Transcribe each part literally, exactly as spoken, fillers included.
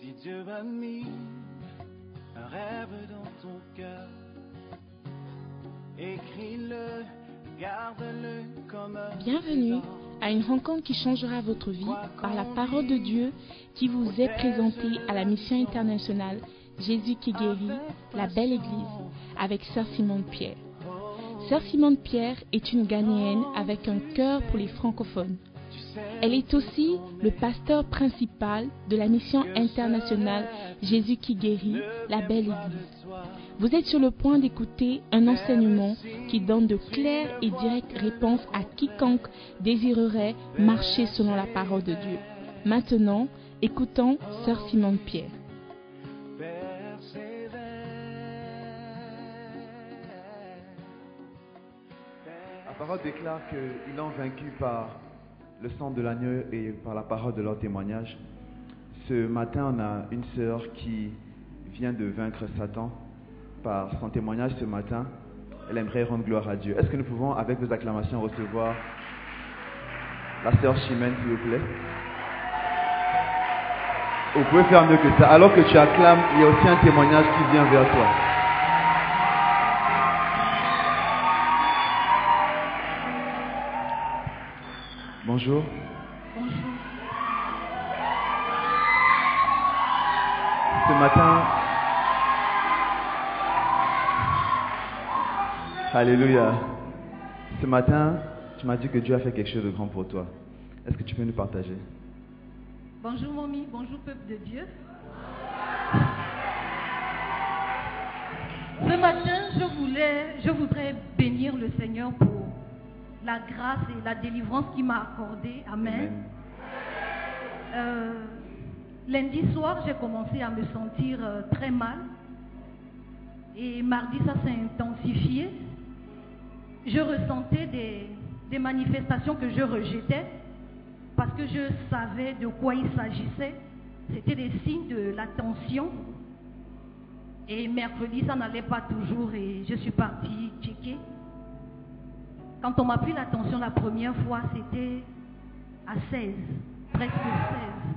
Si Dieu a mis un rêve dans ton cœur, écris-le, garde-le comme un Bienvenue à une rencontre qui changera votre vie par la parole de Dieu qui vous est présentée à la mission internationale Jésus qui guérit, la belle église, avec Sœur Simone Pierre. Sœur Simone Pierre est une Ghanéenne avec un cœur pour les francophones. Elle est aussi le pasteur principal de la mission internationale Jésus qui guérit, la belle église. Vous êtes sur le point d'écouter un enseignement qui donne de claires et directes réponses à quiconque désirerait marcher selon la parole de Dieu. Maintenant, écoutons Sœur Simone Pierre. La parole déclare qu'ils l'ont vaincu par le sang de l'agneau et par la parole de leur témoignage. Ce matin, on a une sœur qui vient de vaincre Satan par son témoignage ce matin. Elle aimerait rendre gloire à Dieu. Est-ce que nous pouvons, avec vos acclamations, recevoir la sœur Chimène, s'il vous plaît? Vous pouvez faire mieux que ça. Alors que tu acclames, il y a aussi un témoignage qui vient vers toi. Bonjour. Bonjour. Ce matin, alléluia. Ce matin, tu m'as dit que Dieu a fait quelque chose de grand pour toi. Est-ce que tu peux nous partager? Bonjour Mommy, bonjour peuple de Dieu. Ce matin, je voulais, je voudrais bénir le Seigneur pour la grâce et la délivrance qu'il m'a accordée. Amen. Amen. Euh, lundi soir, j'ai commencé à me sentir euh, très mal. Et mardi, ça s'est intensifié. Je ressentais des, des manifestations que je rejetais parce que je savais de quoi il s'agissait. C'était des signes de la tension. Et mercredi, ça n'allait pas toujours et je suis partie checker. Quand on m'a pris la tension la première fois, c'était à seize, presque seize.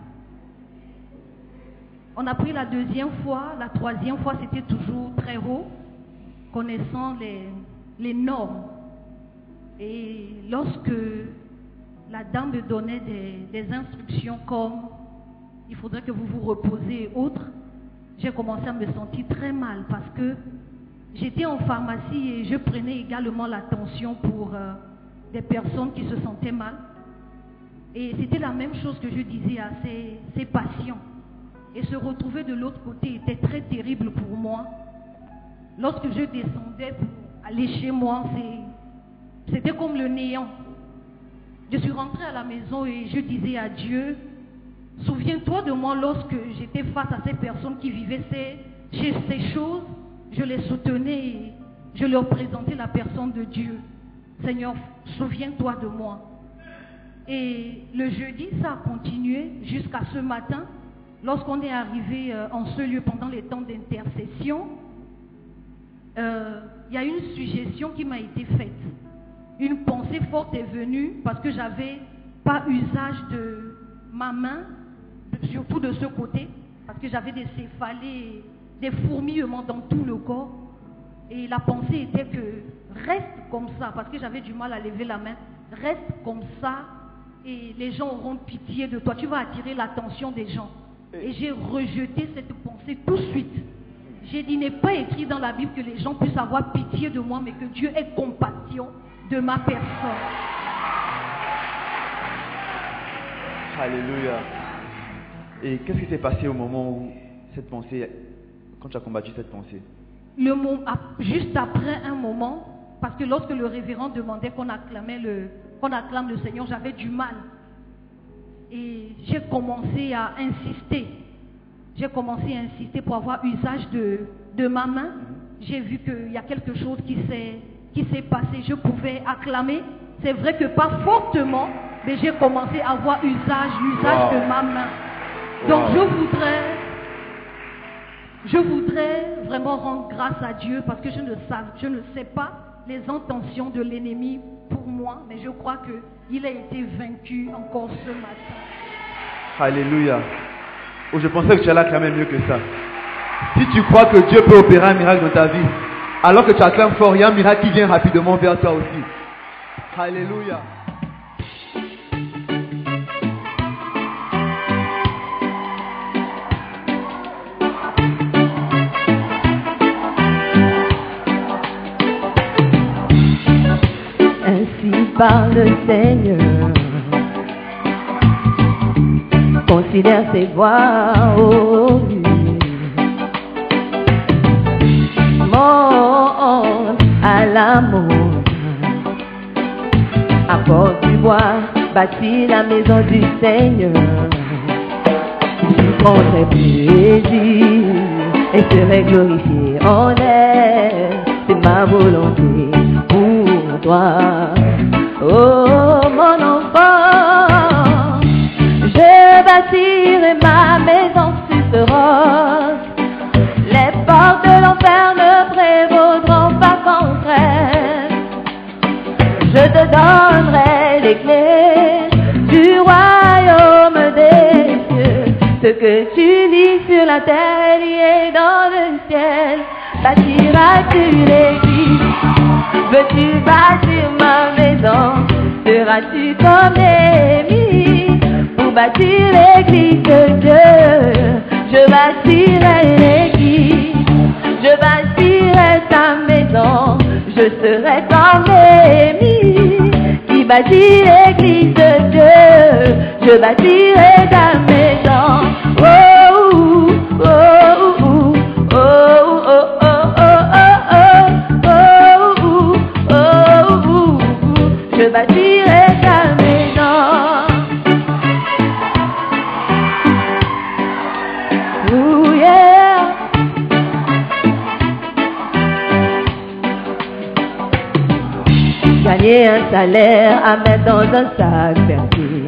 On a pris la deuxième fois, la troisième fois, c'était toujours très haut, connaissant les, les normes. Et lorsque la dame me donnait des, des instructions comme il faudrait que vous vous reposez et autres, j'ai commencé à me sentir très mal parce que j'étais en pharmacie et je prenais également la tension pour euh, des personnes qui se sentaient mal. Et c'était la même chose que je disais à ces, ces patients. Et se retrouver de l'autre côté était très terrible pour moi. Lorsque je descendais pour aller chez moi, c'était comme le néant. Je suis rentrée à la maison et je disais à Dieu, souviens-toi de moi lorsque j'étais face à ces personnes qui vivaient ces, ces choses. Je les soutenais et je leur présentais la personne de Dieu. Seigneur, souviens-toi de moi. Et le jeudi, ça a continué jusqu'à ce matin. Lorsqu'on est arrivé en ce lieu pendant les temps d'intercession, euh, il y a une suggestion qui m'a été faite. Une pensée forte est venue parce que j'avais pas usage de ma main, surtout de ce côté, parce que j'avais des céphalées, des fourmillements dans tout le corps. Et la pensée était que reste comme ça, parce que j'avais du mal à lever la main, reste comme ça et les gens auront pitié de toi. Tu vas attirer l'attention des gens. Et j'ai rejeté cette pensée tout de suite. J'ai dit, il n'est pas écrit dans la Bible que les gens puissent avoir pitié de moi, mais que Dieu ait compassion de ma personne. Alléluia. Et qu'est-ce qui s'est passé au moment où cette pensée, quand tu as combattu cette pensée? Le mot, juste après un moment, parce que lorsque le révérend demandait qu'on acclamait le, qu'on acclame le Seigneur, j'avais du mal. Et j'ai commencé à insister. J'ai commencé à insister pour avoir usage de, de ma main. J'ai vu qu'il y a quelque chose qui s'est, qui s'est passé. Je pouvais acclamer. C'est vrai que pas fortement, mais j'ai commencé à avoir usage, l'usage wow. de ma main. Donc wow. je voudrais, je voudrais vraiment rendre grâce à Dieu parce que je ne sais, je ne sais pas les intentions de l'ennemi pour moi, mais je crois qu'il a été vaincu encore ce matin. Alléluia. Oh, je pensais que tu allais acclamer mieux que ça. Si tu crois que Dieu peut opérer un miracle dans ta vie, alors que tu acclames fort, il y a un miracle qui vient rapidement vers toi aussi. Alléluia. Ainsi parle le Seigneur. Considère ses voies, oh Dieu. Monte à la montagne, apporte du bois, bâtis la maison du Seigneur. Je prendrai plaisir et serai glorifié en elle. C'est ma volonté pour toi, oh mon enfant. Je bâtirai ma maison sur ce roc. Les portes de l'enfer ne prévaudront pas contre elle. Je te donnerai les clés du royaume des cieux. Ce que tu lis sur la terre est lié dans le ciel. Bâtiras-tu l'église? Veux-tu bâtir ma maison? Seras-tu comme Néhémie pour bâtir l'église de Dieu? Je bâtirai l'église, je bâtirai ta maison. Je serai comme Néhémie qui bâtit l'église de Dieu. Je bâtirai ta maison. Oh, oh, oh, oh, oh, oh, oh, oh, oh, oh, oh, oh. Je bâtirai ta maison. Oh yeah. Gagner un salaire à mettre dans un sac percé.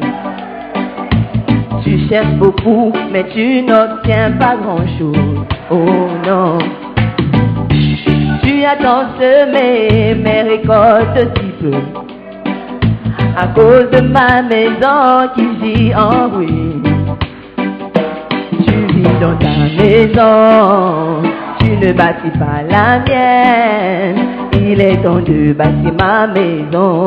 Tu cherches beaucoup, mais tu n'obtiens pas grand-chose. Oh non. Tu as tant semé, mais récoltes si peu. À cause de ma maison qui gît en ruine. Tu vis dans ta maison, tu ne bâtis pas la mienne. Il est temps de bâtir ma maison.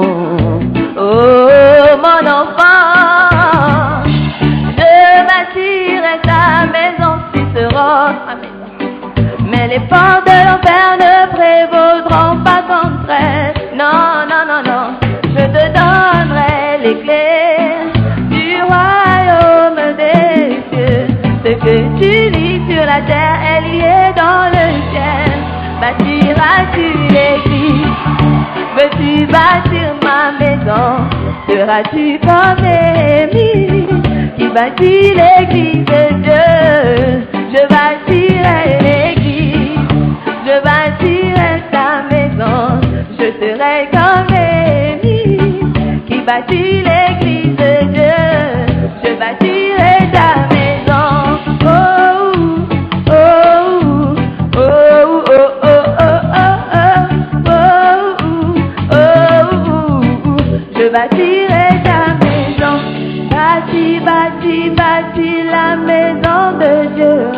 Oh mon enfant, je bâtirai ta maison sur ce roc, ma maison. Mais les portes de l'enfer ne prévaudront pas contre elle. Non, non, non, non. Je te donnerai les clés du royaume des cieux. Ce que tu lis sur la terre est lié dans le ciel. Bâtiras-tu l'église? Veux-tu bâtir ma maison? Seras-tu comme Néhémie qui bâtit l'église de Dieu? Je bâtirai l'église, je bâtirai ta maison. Je serai comme Néhémie qui bâtit l'église de Dieu. Je bâtirai ta maison. Oh, oh, oh, oh, oh, oh, oh, oh, oh, oh. Je bâtirai ta maison. Bâtis, bâtis, bâtis la maison de Dieu.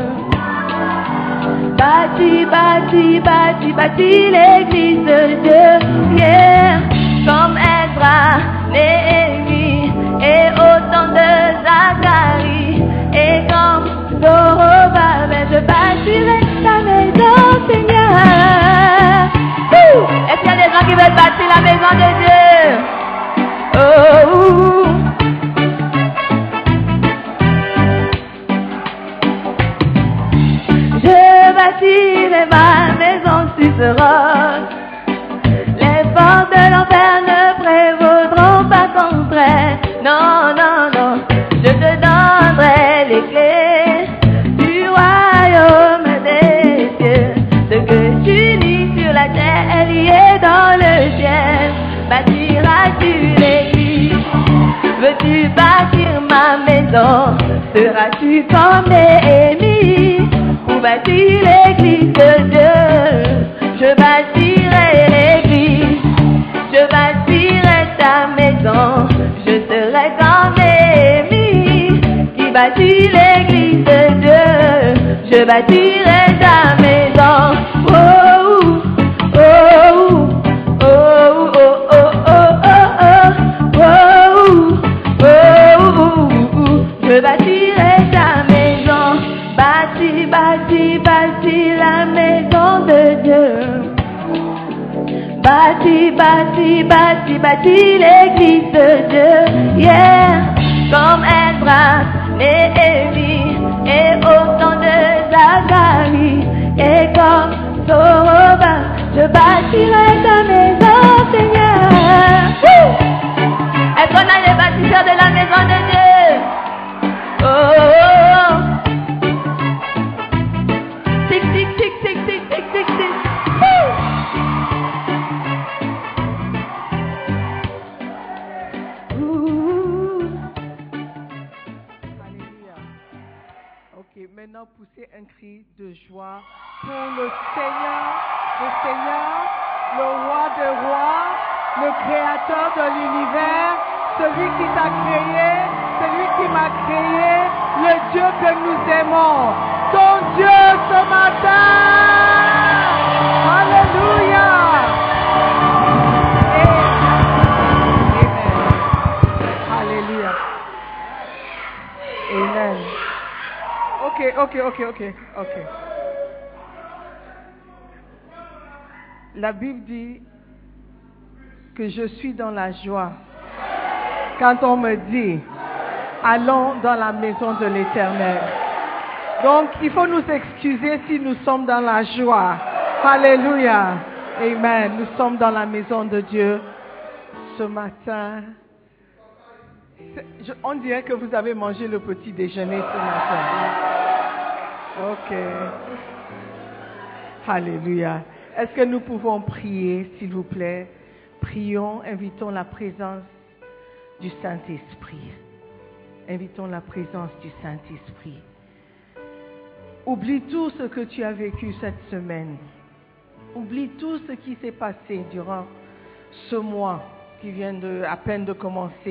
Bâtis, bâtis, bâtis, bâtis l'église de Dieu. Yeah. Comme Ezra, Néhémie et autant de Zacharie. Et comme Zorobabel, je bâtirai ta maison, Seigneur. Ouh. Est-ce qu'il y a des gens qui veulent bâtir la maison de Dieu? Oh. Je bâtirai ma maison sur ce roc. Les portes de l'enfer ne prévaudront pas contre elle. Non, non, non. Je te donnerai les clés du royaume des cieux. Ce que tu lis sur la terre est lié dans le ciel. Bâtiras-tu l'église? Veux-tu bâtir ma maison? Seras-tu comme Néhémie pour bâtir l'église de Dieu? Je bâtirai l'église, je bâtirai ta maison. Je serai comme Néhémie qui bâtit l'église de je bâtirai ta maison. Oh, oh, oh, oh, oh, oh, oh, oh, oh, oh, je bâtirai ta maison. Bâti, bâti, bâti la maison de Dieu. Bâti, bâti, bâti, bâti l'église de Dieu. Yeah, comme Ezra, Néhémie et autant de Zacharie. Et comme Zorobabel, je bâtirai ta maison, Seigneur. Woo! Est-ce qu'on a les bâtisseurs de la maison de Dieu? Oh, oh, oh. Tic, tic, tic, tic, tic, tic, tic, tic. Woo! Maintenant, poussez un cri de joie pour le Seigneur, le Seigneur, le roi des rois, le créateur de l'univers, celui qui t'a créé, celui qui m'a créé, le Dieu que nous aimons, ton Dieu ce matin. Alléluia. Amen. Alléluia. Amen. Ok, ok, ok, ok, ok. La Bible dit que je suis dans la joie quand on me dit allons dans la maison de l'Éternel. Donc il faut nous excuser si nous sommes dans la joie. Alléluia. Amen. Nous sommes dans la maison de Dieu ce matin. Je, on dirait que vous avez mangé le petit déjeuner ce matin. Ok. Alléluia. Est-ce que nous pouvons prier, s'il vous plaît? Prions, invitons la présence du Saint-Esprit. Invitons la présence du Saint-Esprit. Oublie tout ce que tu as vécu cette semaine. Oublie tout ce qui s'est passé durant ce mois qui vient de, à peine de commencer.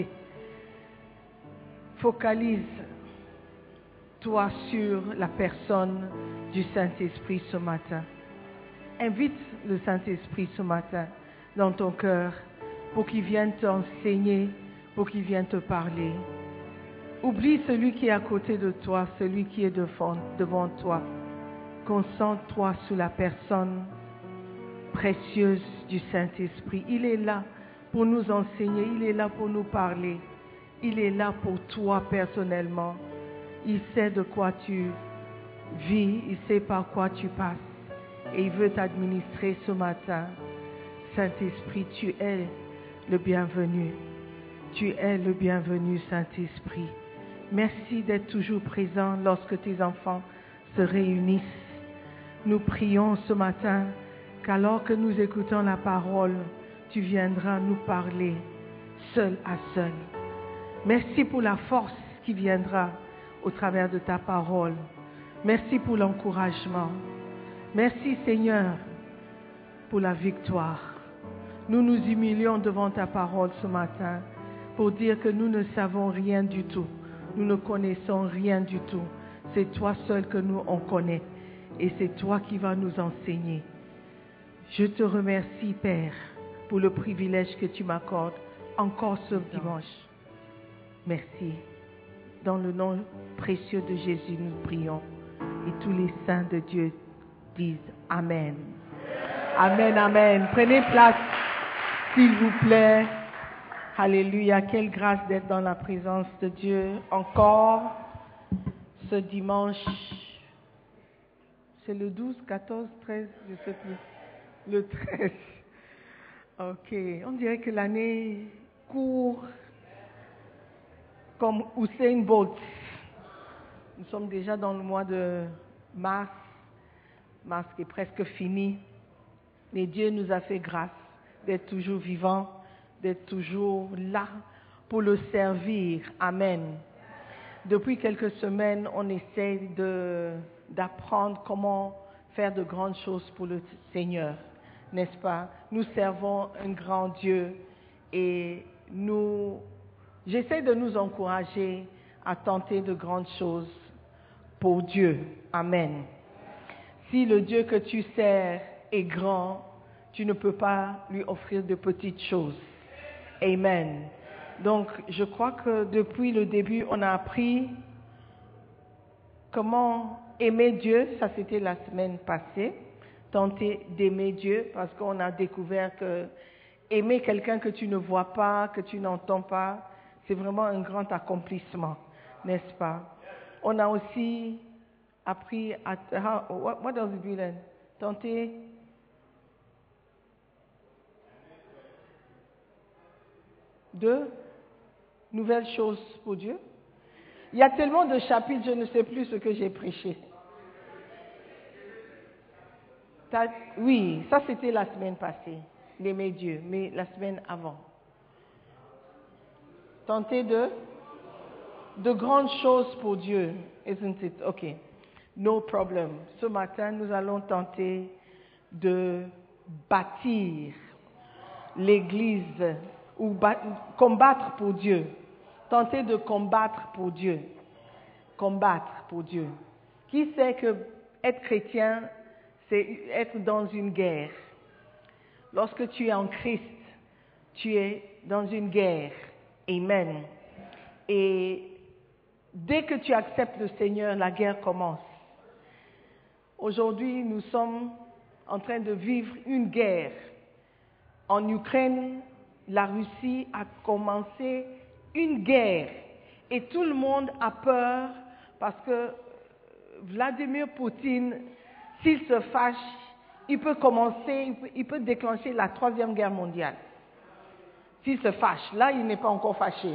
Focalise-toi sur la personne du Saint-Esprit ce matin. Invite le Saint-Esprit ce matin dans ton cœur pour qu'il vienne t'enseigner, pour qu'il vienne te parler. Oublie celui qui est à côté de toi, celui qui est devant, devant toi. Concentre-toi sur la personne précieuse du Saint-Esprit. Il est là pour nous enseigner, il est là pour nous parler. Il est là pour toi personnellement. Il sait de quoi tu vis, il sait par quoi tu passes. Et il veut t'administrer ce matin. Saint-Esprit, tu es le bienvenu. Tu es le bienvenu, Saint-Esprit. Merci d'être toujours présent lorsque tes enfants se réunissent. Nous prions ce matin qu'alors que nous écoutons la parole, tu viendras nous parler seul à seul. Merci pour la force qui viendra au travers de ta parole. Merci pour l'encouragement. Merci Seigneur pour la victoire. Nous nous humilions devant ta parole ce matin pour dire que nous ne savons rien du tout. Nous ne connaissons rien du tout. C'est toi seul que nous on connaît et c'est toi qui vas nous enseigner. Je te remercie Père pour le privilège que tu m'accordes encore ce dimanche. Merci. Dans le nom précieux de Jésus, nous prions. Et tous les saints de Dieu disent Amen. Amen, amen. Prenez place, s'il vous plaît. Alléluia. Quelle grâce d'être dans la présence de Dieu. Encore ce dimanche. C'est le douze, quatorze, treize, je ne sais plus. Le treize. Ok. On dirait que l'année court comme Usain Bolt. Nous sommes déjà dans le mois de mars. Mars qui est presque fini. Mais Dieu nous a fait grâce d'être toujours vivants, d'être toujours là pour le servir. Amen. Depuis quelques semaines, on essaie de, d'apprendre comment faire de grandes choses pour le Seigneur, n'est-ce pas? Nous servons un grand Dieu et nous, j'essaie de nous encourager à tenter de grandes choses pour Dieu. Amen. Si le Dieu que tu sers est grand, tu ne peux pas lui offrir de petites choses. Amen. Donc, je crois que depuis le début, on a appris comment aimer Dieu. Ça, c'était la semaine passée. Tenter d'aimer Dieu, parce qu'on a découvert que aimer quelqu'un que tu ne vois pas, que tu n'entends pas, c'est vraiment un grand accomplissement, n'est-ce pas? On a aussi appris à... How, what, what does it do then? Tenter... de nouvelles choses pour Dieu. Il y a tellement de chapitres, je ne sais plus ce que j'ai prêché. T'as, oui, ça c'était la semaine passée, d'aimer Dieu, mais la semaine avant. Tenter de, de grandes choses pour Dieu, isn't it? Ok, no problem. Ce matin, nous allons tenter de bâtir l'Église ou bat, combattre pour Dieu. Tenter de combattre pour Dieu. Combattre pour Dieu. Qui sait que être chrétien, c'est être dans une guerre. Lorsque tu es en Christ, tu es dans une guerre. Amen. Et dès que tu acceptes le Seigneur, la guerre commence. Aujourd'hui, nous sommes en train de vivre une guerre. En Ukraine, la Russie a commencé une guerre. Et tout le monde a peur parce que Vladimir Poutine, s'il se fâche, il peut commencer, il peut, il peut déclencher la troisième guerre mondiale. S'il se fâche, là, il n'est pas encore fâché.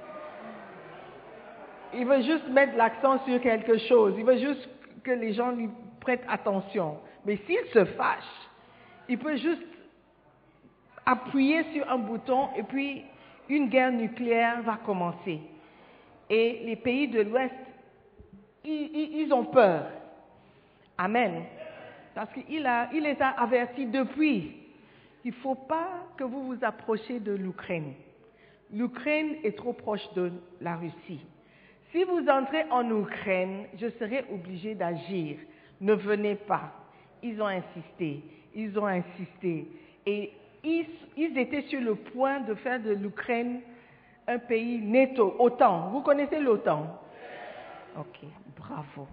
Il veut juste mettre l'accent sur quelque chose. Il veut juste que les gens lui prêtent attention. Mais s'il se fâche, il peut juste appuyer sur un bouton et puis une guerre nucléaire va commencer. Et les pays de l'Ouest, ils, ils, ils ont peur. Amen. Parce qu'il a, il les a avertis depuis. Il ne faut pas que vous vous approchiez de l'Ukraine. L'Ukraine est trop proche de la Russie. Si vous entrez en Ukraine, je serai obligé d'agir. Ne venez pas. Ils ont insisté. Ils ont insisté. Et ils, ils étaient sur le point de faire de l'Ukraine un pays NATO, OTAN. Vous connaissez l'OTAN? Ok, bravo.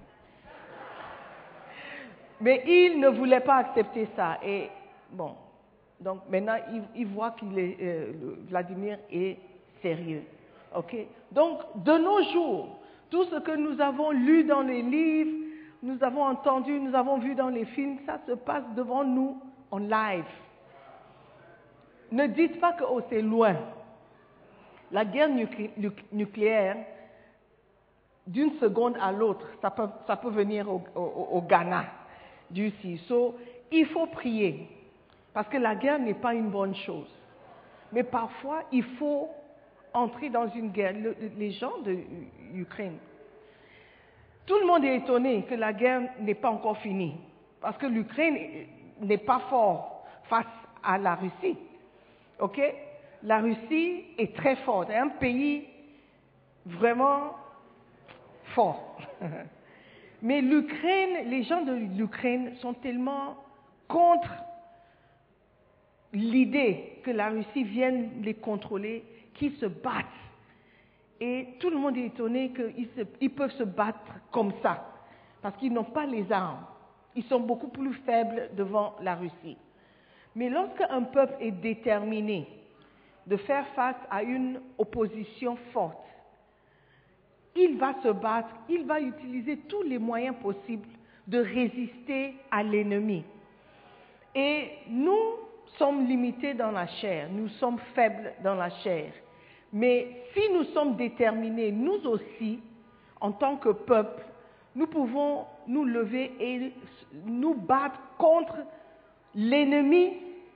Mais ils ne voulaient pas accepter ça. Et bon, donc maintenant, ils, ils voient que euh, Vladimir est sérieux. Ok? Donc, de nos jours, tout ce que nous avons lu dans les livres, nous avons entendu, nous avons vu dans les films, ça se passe devant nous en live. Ne dites pas que oh, c'est loin. La guerre nuclé- nucléaire, d'une seconde à l'autre, ça peut, ça peut venir au, au, au Ghana, du so, il faut prier, parce que la guerre n'est pas une bonne chose. Mais parfois, il faut entrer dans une guerre. Le, les gens de l'Ukraine, tout le monde est étonné que la guerre n'est pas encore finie, parce que l'Ukraine n'est pas fort face à la Russie. Ok? La Russie est très forte, c'est un pays vraiment fort. Mais l'Ukraine, les gens de l'Ukraine sont tellement contre l'idée que la Russie vienne les contrôler, qu'ils se battent. Et tout le monde est étonné qu'ils se, ils peuvent se battre comme ça, parce qu'ils n'ont pas les armes. Ils sont beaucoup plus faibles devant la Russie. Mais lorsque un peuple est déterminé de faire face à une opposition forte, il va se battre, il va utiliser tous les moyens possibles de résister à l'ennemi. Et nous sommes limités dans la chair, nous sommes faibles dans la chair. Mais si nous sommes déterminés, nous aussi, en tant que peuple, nous pouvons nous lever et nous battre contre l'ennemi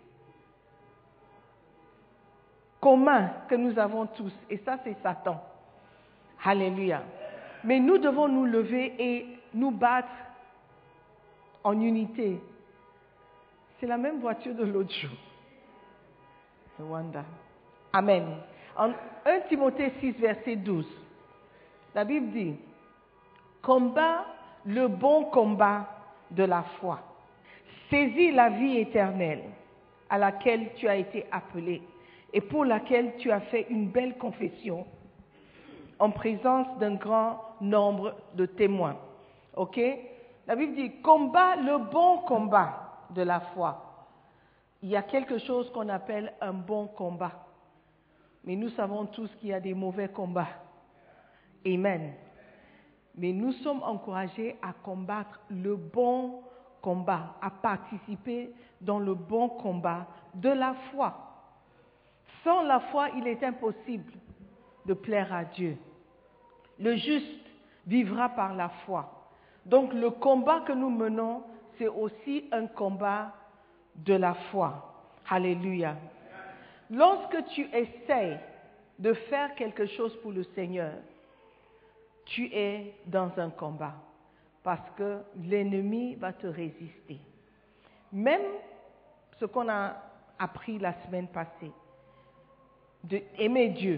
commun que nous avons tous. Et ça, c'est Satan. Alléluia. Mais nous devons nous lever et nous battre en unité. C'est la même voiture de l'autre jour. Rwanda. Amen. En premier Timothée six, verset douze, la Bible dit, « Combat le bon combat de la foi. Saisis la vie éternelle à laquelle tu as été appelé et pour laquelle tu as fait une belle confession en présence d'un grand nombre de témoins. Ok? La Bible dit, combat le bon combat de la foi. Il y a quelque chose qu'on appelle un bon combat. Mais nous savons tous qu'il y a des mauvais combats. Amen. Mais nous sommes encouragés à combattre le bon combat, à participer dans le bon combat de la foi. Sans la foi, il est impossible de plaire à Dieu. Le juste vivra par la foi. Donc le combat que nous menons, c'est aussi un combat de la foi. Alléluia. Lorsque tu essaies de faire quelque chose pour le Seigneur, tu es dans un combat parce que l'ennemi va te résister. Même ce qu'on a appris la semaine passée, d'aimer Dieu.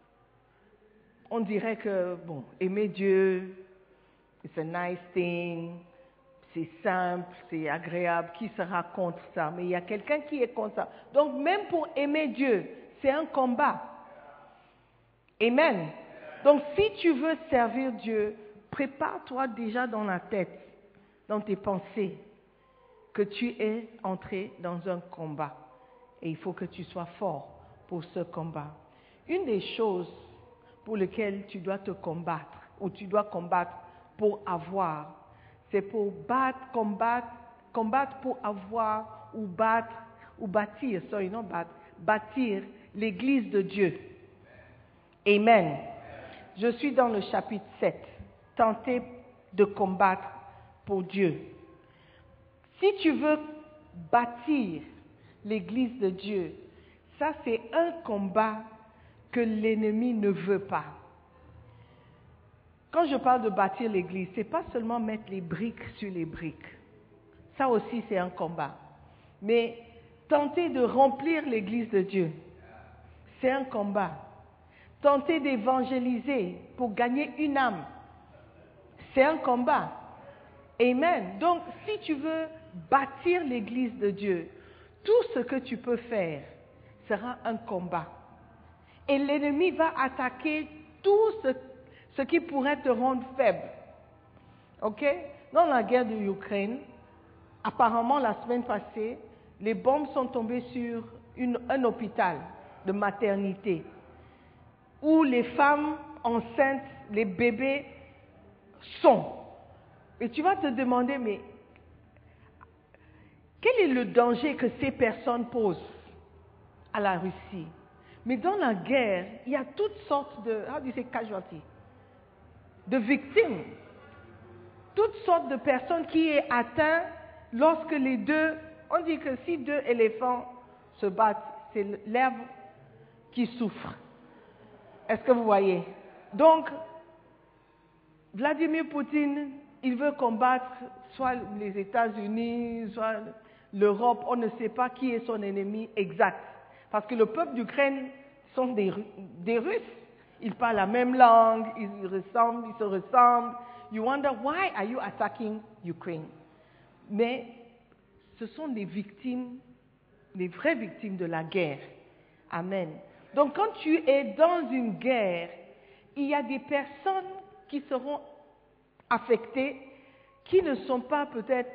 On dirait que, bon, aimer Dieu, it's a nice thing, c'est simple, c'est agréable, qui sera contre ça? Mais il y a quelqu'un qui est contre ça. Donc même pour aimer Dieu, c'est un combat. Amen. Donc si tu veux servir Dieu, prépare-toi déjà dans la tête, dans tes pensées, que tu es entré dans un combat. Et il faut que tu sois fort pour ce combat. Une des choses pour lesquelles tu dois te combattre, ou tu dois combattre pour avoir, c'est pour battre, combattre, combattre pour avoir ou battre, ou bâtir, sorry, non battre, bâtir l'église de Dieu. Amen. Je suis dans le chapitre sept, tenter de combattre pour Dieu. Si tu veux bâtir l'église de Dieu, ça c'est un combat que l'ennemi ne veut pas. Quand je parle de bâtir l'église, ce n'est pas seulement mettre les briques sur les briques. Ça aussi, c'est un combat. Mais tenter de remplir l'église de Dieu, c'est un combat. Tenter d'évangéliser pour gagner une âme, c'est un combat. Amen. Donc, si tu veux bâtir l'église de Dieu, tout ce que tu peux faire sera un combat. Et l'ennemi va attaquer tout ce ce qui pourrait te rendre faible. Ok? Dans la guerre de l'Ukraine, apparemment la semaine passée, les bombes sont tombées sur une, un hôpital de maternité où les femmes enceintes, les bébés sont. Et tu vas te demander, mais quel est le danger que ces personnes posent à la Russie? Mais dans la guerre, il y a toutes sortes de, how do you say casualties? De victimes, toutes sortes de personnes qui sont atteintes lorsque les deux, on dit que si deux éléphants se battent, c'est l'herbe qui souffre. Est-ce que vous voyez? Donc, Vladimir Poutine, il veut combattre soit les États-Unis, soit l'Europe, on ne sait pas qui est son ennemi exact. Parce que le peuple d'Ukraine sont des, des Russes. Ils parlent la même langue, ils ressemblent, ils se ressemblent. You wonder why are you attacking Ukraine? Mais ce sont des victimes, des vraies victimes de la guerre. Amen. Donc quand tu es dans une guerre, il y a des personnes qui seront affectées, qui ne sont pas peut-être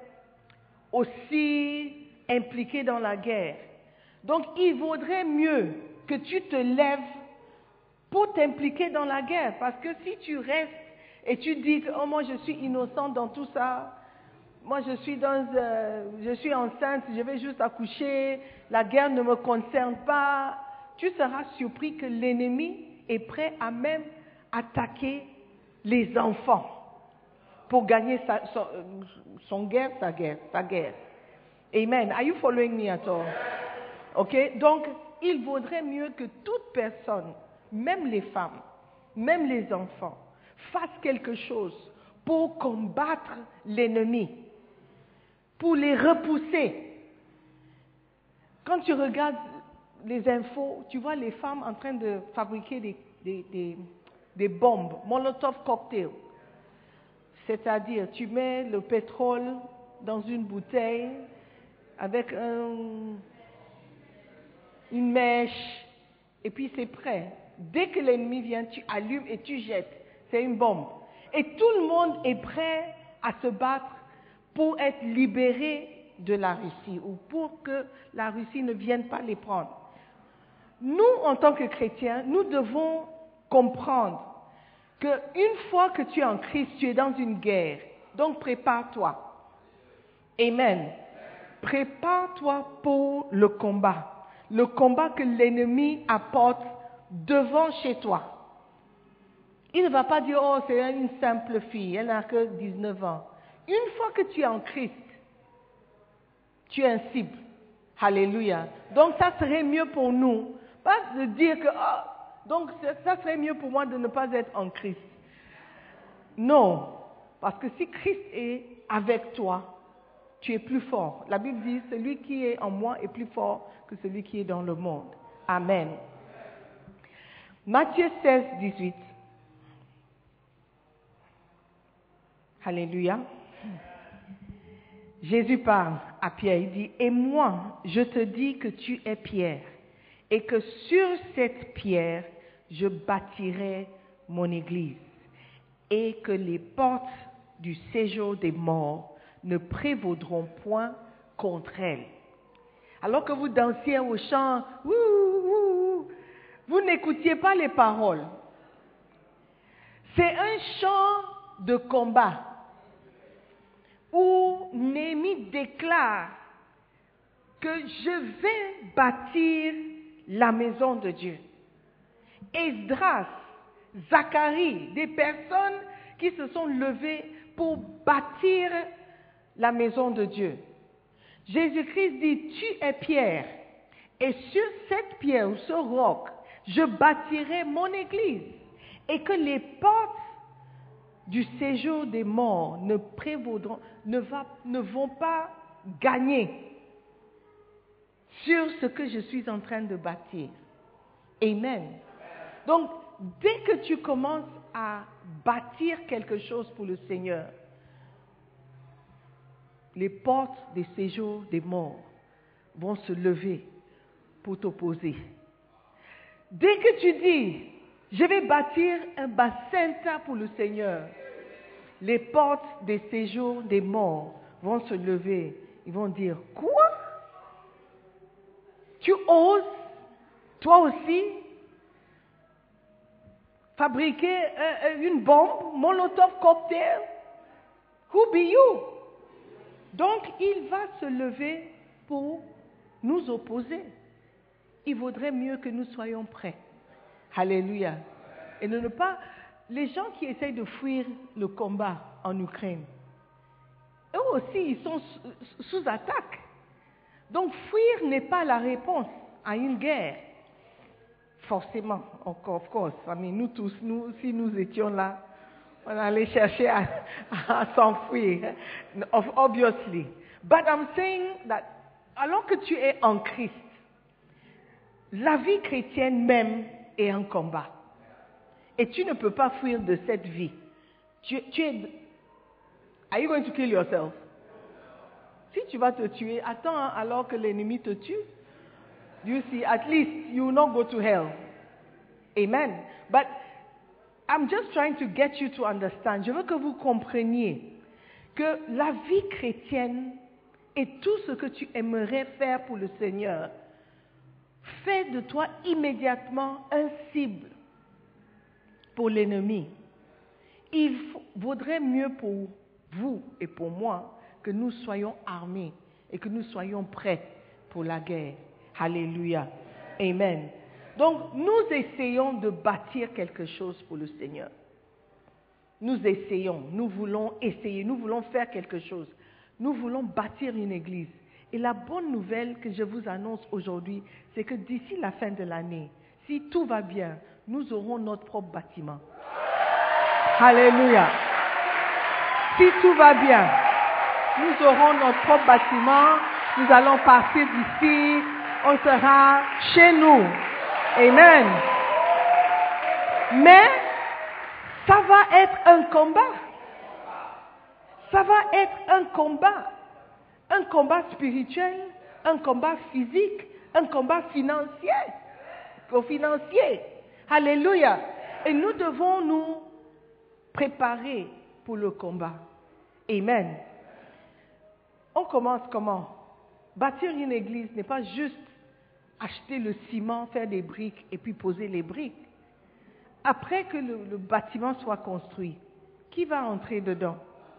aussi impliquées dans la guerre. Donc il vaudrait mieux que tu te lèves pour t'impliquer dans la guerre. Parce que si tu restes et tu dis que oh, moi je suis innocente dans tout ça, moi je suis, dans, euh, je suis enceinte, je vais juste accoucher, la guerre ne me concerne pas, tu seras surpris que l'ennemi est prêt à même attaquer les enfants pour gagner sa, son, son guerre, sa guerre, sa guerre. Amen. Are you following me at all? Ok? Donc, il vaudrait mieux que toute personne, même les femmes, même les enfants, fassent quelque chose pour combattre l'ennemi, pour les repousser. Quand tu regardes les infos, tu vois les femmes en train de fabriquer des, des, des, des bombes, Molotov cocktails. C'est-à-dire, tu mets le pétrole dans une bouteille avec un, une mèche et puis c'est prêt. Dès que l'ennemi vient, tu allumes et tu jettes. C'est une bombe. Et tout le monde est prêt à se battre pour être libéré de la Russie ou pour que la Russie ne vienne pas les prendre. Nous, en tant que chrétiens, nous devons comprendre qu'une fois que tu es en Christ, tu es dans une guerre. Donc prépare-toi. Amen. Prépare-toi pour le combat. Le combat que l'ennemi apporte devant chez toi. Il ne va pas dire, oh, c'est une simple fille, elle n'a que dix-neuf ans. Une fois que tu es en Christ, tu es un cible. Alléluia. Donc ça serait mieux pour nous, pas de dire que, oh, donc ça serait mieux pour moi de ne pas être en Christ. Non, parce que si Christ est avec toi, tu es plus fort. La Bible dit, celui qui est en moi est plus fort que celui qui est dans le monde. Amen. Matthieu seize, dix-huit. Alléluia. Jésus parle à Pierre, il dit, « Et moi, je te dis que tu es Pierre, et que sur cette pierre, je bâtirai mon église, et que les portes du séjour des morts ne prévaudront point contre elle. » Alors que vous dansiez au chant, ouh, ouh, vous n'écoutiez pas les paroles. C'est un chant de combat où Néhémie déclare que je vais bâtir la maison de Dieu. Esdras, Zacharie, des personnes qui se sont levées pour bâtir la maison de Dieu. Jésus-Christ dit, tu es Pierre, et sur cette pierre ou ce roc, je bâtirai mon église, et que les portes du séjour des morts ne prévaudront, ne, va, ne vont pas gagner sur ce que je suis en train de bâtir. Amen. Donc, dès que tu commences à bâtir quelque chose pour le Seigneur, les portes des séjours des morts vont se lever pour t'opposer. Dès que tu dis, je vais bâtir un bassin pour le Seigneur, les portes des séjours des morts vont se lever. Ils vont dire, quoi? Tu oses, toi aussi, fabriquer euh, une bombe, molotov cocktail? Who be you? Donc, il va se lever pour nous opposer. Il vaudrait mieux que nous soyons prêts. Alléluia. Et ne pas... Les gens qui essayent de fuir le combat en Ukraine, eux aussi, ils sont sous, sous attaque. Donc, fuir n'est pas la réponse à une guerre. Forcément, of course. I mean, nous tous, nous, si nous étions là, on allait chercher à, à s'enfuir, obviously. But I'm saying that, alors que tu es en Christ, la vie chrétienne même est un combat. Et tu ne peux pas fuir de cette vie. Tu, tu es... Are you going to kill yourself? Si tu vas te tuer, attends alors que l'ennemi te tue. You see, at least you will not go to hell. Amen. But I'm just trying to get you to understand. Je veux que vous compreniez que la vie chrétienne et tout ce que tu aimerais faire pour le Seigneur fait de toi immédiatement un cible pour l'ennemi. Il vaudrait mieux pour vous et pour moi que nous soyons armés et que nous soyons prêts pour la guerre. Alléluia. Amen. Donc, nous essayons de bâtir quelque chose pour le Seigneur. Nous essayons, nous voulons essayer, nous voulons faire quelque chose. Nous voulons bâtir une église. Et la bonne nouvelle que je vous annonce aujourd'hui, c'est que d'ici la fin de l'année, si tout va bien, nous aurons notre propre bâtiment. Alléluia. Si tout va bien, nous aurons notre propre bâtiment, nous allons partir d'ici, on sera chez nous. Amen. Mais ça va être un combat. ça va être un combat. Un combat spirituel, un combat physique, un combat financier. financier. Alléluia. Et nous devons nous préparer pour le combat. Amen. On commence comment? Bâtir une église n'est pas juste acheter le ciment, faire des briques et puis poser les briques. Après que le, le bâtiment soit construit, qui va entrer dedans?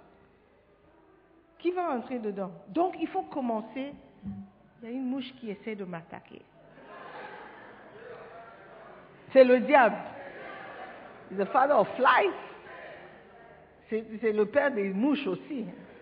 Qui va entrer dedans? Donc il faut commencer. Il y a une mouche qui essaie de m'attaquer. C'est le diable. The father of flies. C'est, c'est le père des mouches aussi.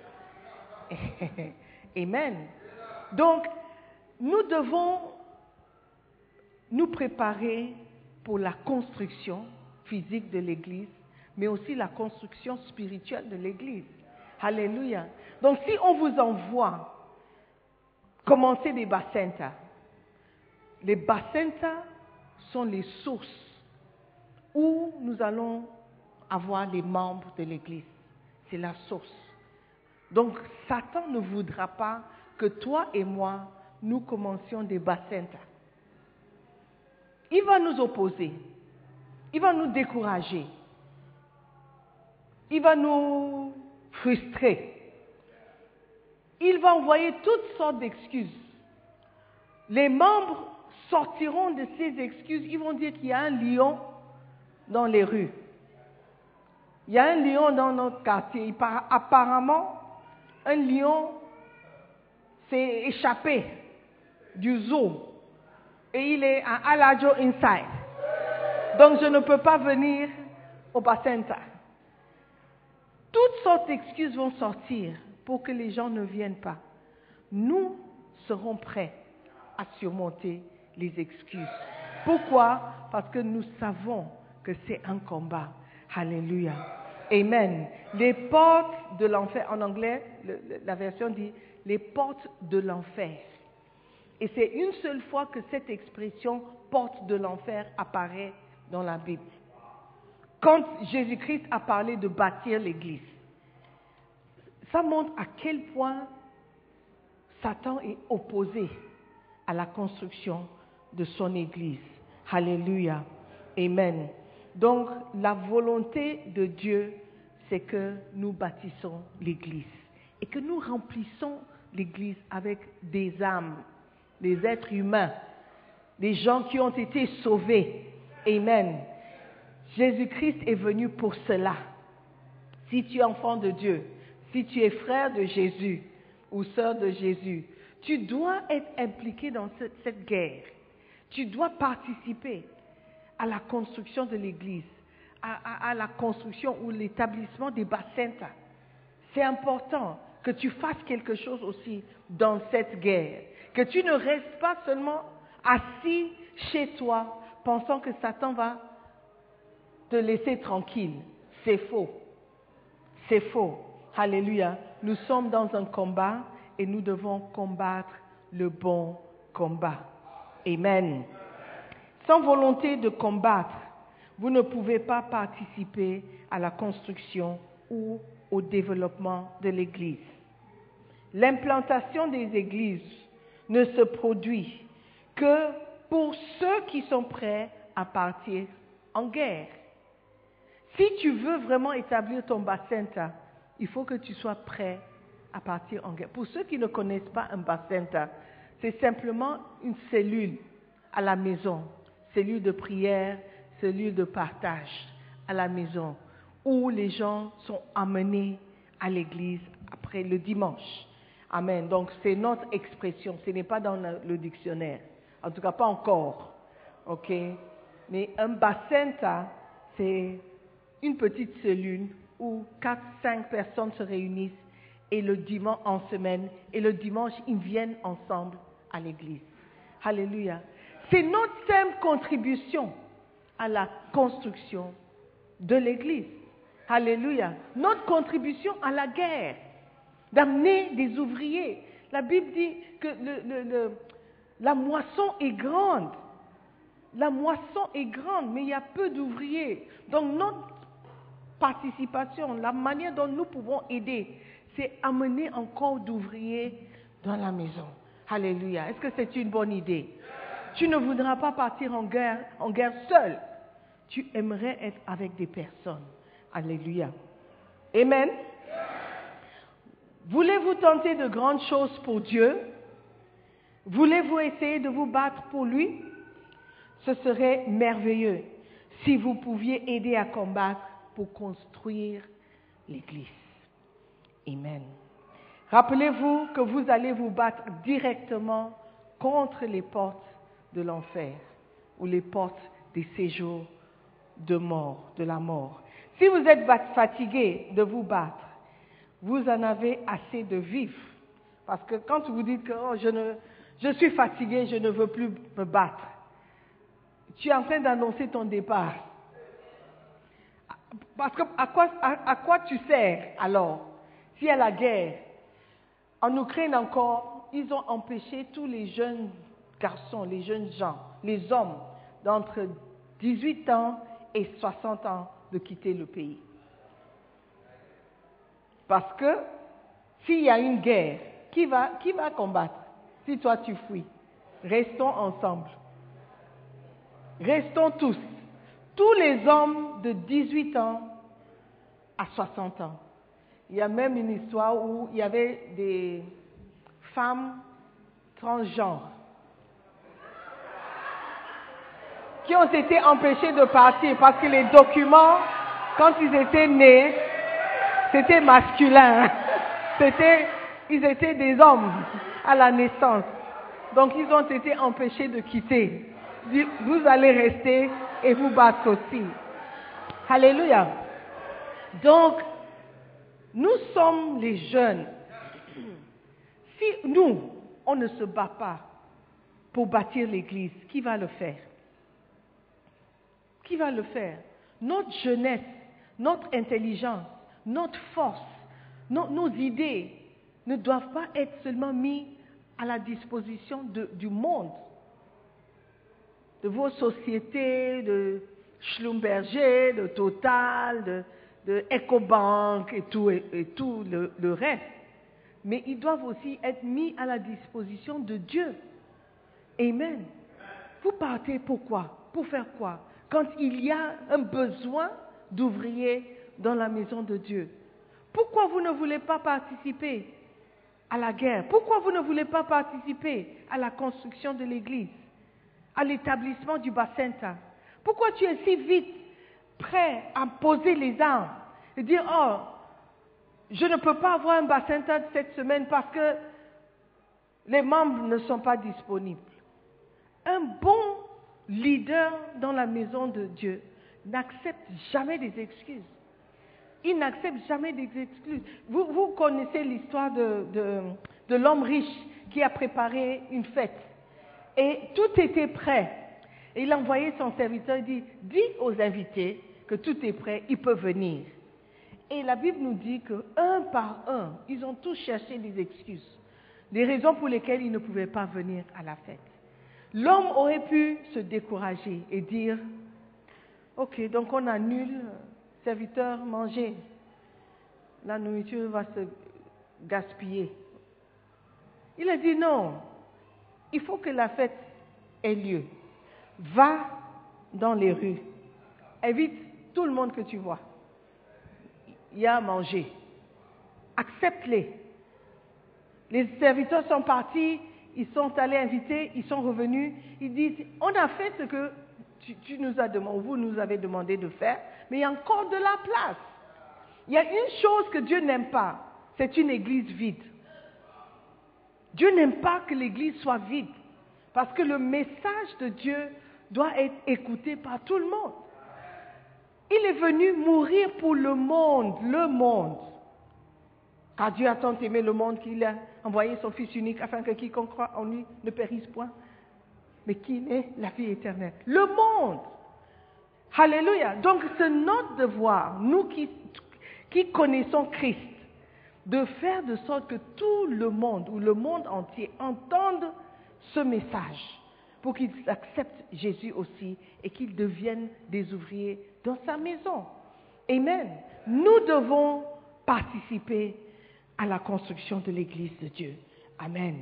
Amen. Donc, nous devons nous préparer pour la construction physique de l'Église, mais aussi la construction spirituelle de l'Église. Alléluia. Donc, si on vous envoie commencer des bacentas, les bacentas sont les sources où nous allons avoir les membres de l'Église. C'est la source. Donc, Satan ne voudra pas que toi et moi, nous commencions des bacentas. Il va nous opposer. Il va nous décourager. Il va nous frustrer. Il va envoyer toutes sortes d'excuses. Les membres sortiront de ces excuses. Ils vont dire qu'il y a un lion dans les rues. Il y a un lion dans notre quartier. Apparemment, un lion s'est échappé du zoo et il est à Alajo Inside. Donc je ne peux pas venir au Bacenta. Toutes sortes d'excuses vont sortir pour que les gens ne viennent pas. Nous serons prêts à surmonter les excuses. Pourquoi? Parce que nous savons que c'est un combat. Alléluia. Amen. Les portes de l'enfer, en anglais, le, la version dit les portes de l'enfer. Et c'est une seule fois que cette expression porte de l'enfer apparaît dans la Bible. Quand Jésus-Christ a parlé de bâtir l'Église, ça montre à quel point Satan est opposé à la construction de son Église. Alléluia. Amen. Donc, la volonté de Dieu, c'est que nous bâtissons l'Église et que nous remplissons l'Église avec des âmes, des êtres humains, des gens qui ont été sauvés. Amen. Jésus-Christ est venu pour cela. Si tu es enfant de Dieu, si tu es frère de Jésus ou sœur de Jésus, tu dois être impliqué dans cette, cette guerre. Tu dois participer à la construction de l'Église, à, à, à la construction ou l'établissement des bacentas. C'est important que tu fasses quelque chose aussi dans cette guerre. Que tu ne restes pas seulement assis chez toi, pensant que Satan va te laisser tranquille. C'est faux. C'est faux. Alléluia. Nous sommes dans un combat et nous devons combattre le bon combat. Amen. Sans volonté de combattre, vous ne pouvez pas participer à la construction ou au développement de l'Église. L'implantation des églises ne se produit que pour ceux qui sont prêts à partir en guerre. Si tu veux vraiment établir ton bacenta, il faut que tu sois prêt à partir en guerre. Pour ceux qui ne connaissent pas un bacenta, c'est simplement une cellule à la maison, cellule de prière, cellule de partage à la maison, où les gens sont amenés à l'église après le dimanche. Amen. Donc c'est notre expression, ce n'est pas dans le, le dictionnaire, en tout cas pas encore. Ok? Mais un bacenta, c'est une petite cellule où quatre, cinq personnes se réunissent et le dimanche en semaine, et le dimanche ils viennent ensemble à l'église. Alléluia. C'est notre simple contribution à la construction de l'Église. Alléluia. Notre contribution à la guerre, d'amener des ouvriers. La Bible dit que le, le, le, la moisson est grande. La moisson est grande, mais il y a peu d'ouvriers. Donc notre participation, la manière dont nous pouvons aider, c'est amener encore d'ouvriers dans la maison. Alléluia. Est-ce que c'est une bonne idée? Tu ne voudras pas partir en guerre, en guerre seul. Tu aimerais être avec des personnes. Alléluia. Amen. Voulez-vous tenter de grandes choses pour Dieu? Voulez-vous essayer de vous battre pour lui? Ce serait merveilleux si vous pouviez aider à combattre pour construire l'Église. Amen. Rappelez-vous que vous allez vous battre directement contre les portes de l'enfer ou les portes des séjours de mort, de la mort. Si vous êtes fatigué de vous battre, vous en avez assez de vivre. Parce que quand vous dites que oh, je, ne, je suis fatigué, je ne veux plus me battre, tu es en train d'annoncer ton départ. Parce que à quoi, à, à quoi tu sers alors? S'il y a la guerre, en Ukraine encore, ils ont empêché tous les jeunes garçons, les jeunes gens, les hommes d'entre dix-huit ans et soixante ans de quitter le pays. Parce que s'il y a une guerre, qui va, qui va combattre? Si toi tu fuis, restons ensemble. Restons tous. Tous les hommes de dix-huit ans à soixante ans. Il y a même une histoire où il y avait des femmes transgenres qui ont été empêchées de partir parce que les documents, quand ils étaient nés, c'était masculin. C'était, ils étaient des hommes à la naissance. Donc ils ont été empêchés de quitter. Vous allez rester et vous battre aussi. Alléluia. Donc, nous sommes les jeunes. Si nous, on ne se bat pas pour bâtir l'Église, qui va le faire? Qui va le faire? Notre jeunesse, notre intelligence, notre force, nos, nos idées ne doivent pas être seulement mises à la disposition de, du monde, de vos sociétés, de Schlumberger, de Total, de, de EcoBank et tout, et, et tout le, le reste. Mais ils doivent aussi être mis à la disposition de Dieu. Amen. Vous partez pourquoi? Pour faire quoi? Quand il y a un besoin d'ouvriers dans la maison de Dieu. Pourquoi vous ne voulez pas participer à la guerre? Pourquoi vous ne voulez pas participer à la construction de l'Église, à l'établissement du Bacenta? Pourquoi tu es si vite prêt à poser les armes et dire « Oh, je ne peux pas avoir un Bacenta cette semaine parce que les membres ne sont pas disponibles. » Un bon leader dans la maison de Dieu n'accepte jamais des excuses. Il n'accepte jamais des excuses. Vous, vous connaissez l'histoire de, de, de l'homme riche qui a préparé une fête. Et tout était prêt. Et il a envoyé son serviteur, il dit, dis aux invités que tout est prêt, ils peuvent venir. Et la Bible nous dit qu'un par un, ils ont tous cherché des excuses, des raisons pour lesquelles ils ne pouvaient pas venir à la fête. L'homme aurait pu se décourager et dire, ok, donc on annule, serviteur, mangez. La nourriture va se gaspiller. Il a dit non, il faut que la fête ait lieu. Va dans les rues, invite tout le monde que tu vois. Il y a à manger. Accepte-les. Les serviteurs sont partis, ils sont allés inviter, ils sont revenus. Ils disent, on a fait ce que tu, tu nous as demandé, vous nous avez demandé de faire, mais il y a encore de la place. Il y a une chose que Dieu n'aime pas, c'est une église vide. Dieu n'aime pas que l'église soit vide, parce que le message de Dieu doit être écouté par tout le monde. Il est venu mourir pour le monde, le monde. Car Dieu a tant aimé le monde qu'il a envoyé son Fils unique afin que quiconque croit en lui ne périsse point, mais qu'il ait la vie éternelle. Le monde. Alléluia. Donc c'est notre devoir, nous qui, qui connaissons Christ, de faire de sorte que tout le monde, ou le monde entier, entende ce message, pour qu'ils acceptent Jésus aussi et qu'ils deviennent des ouvriers dans sa maison. Amen. Nous devons participer à la construction de l'Église de Dieu. Amen.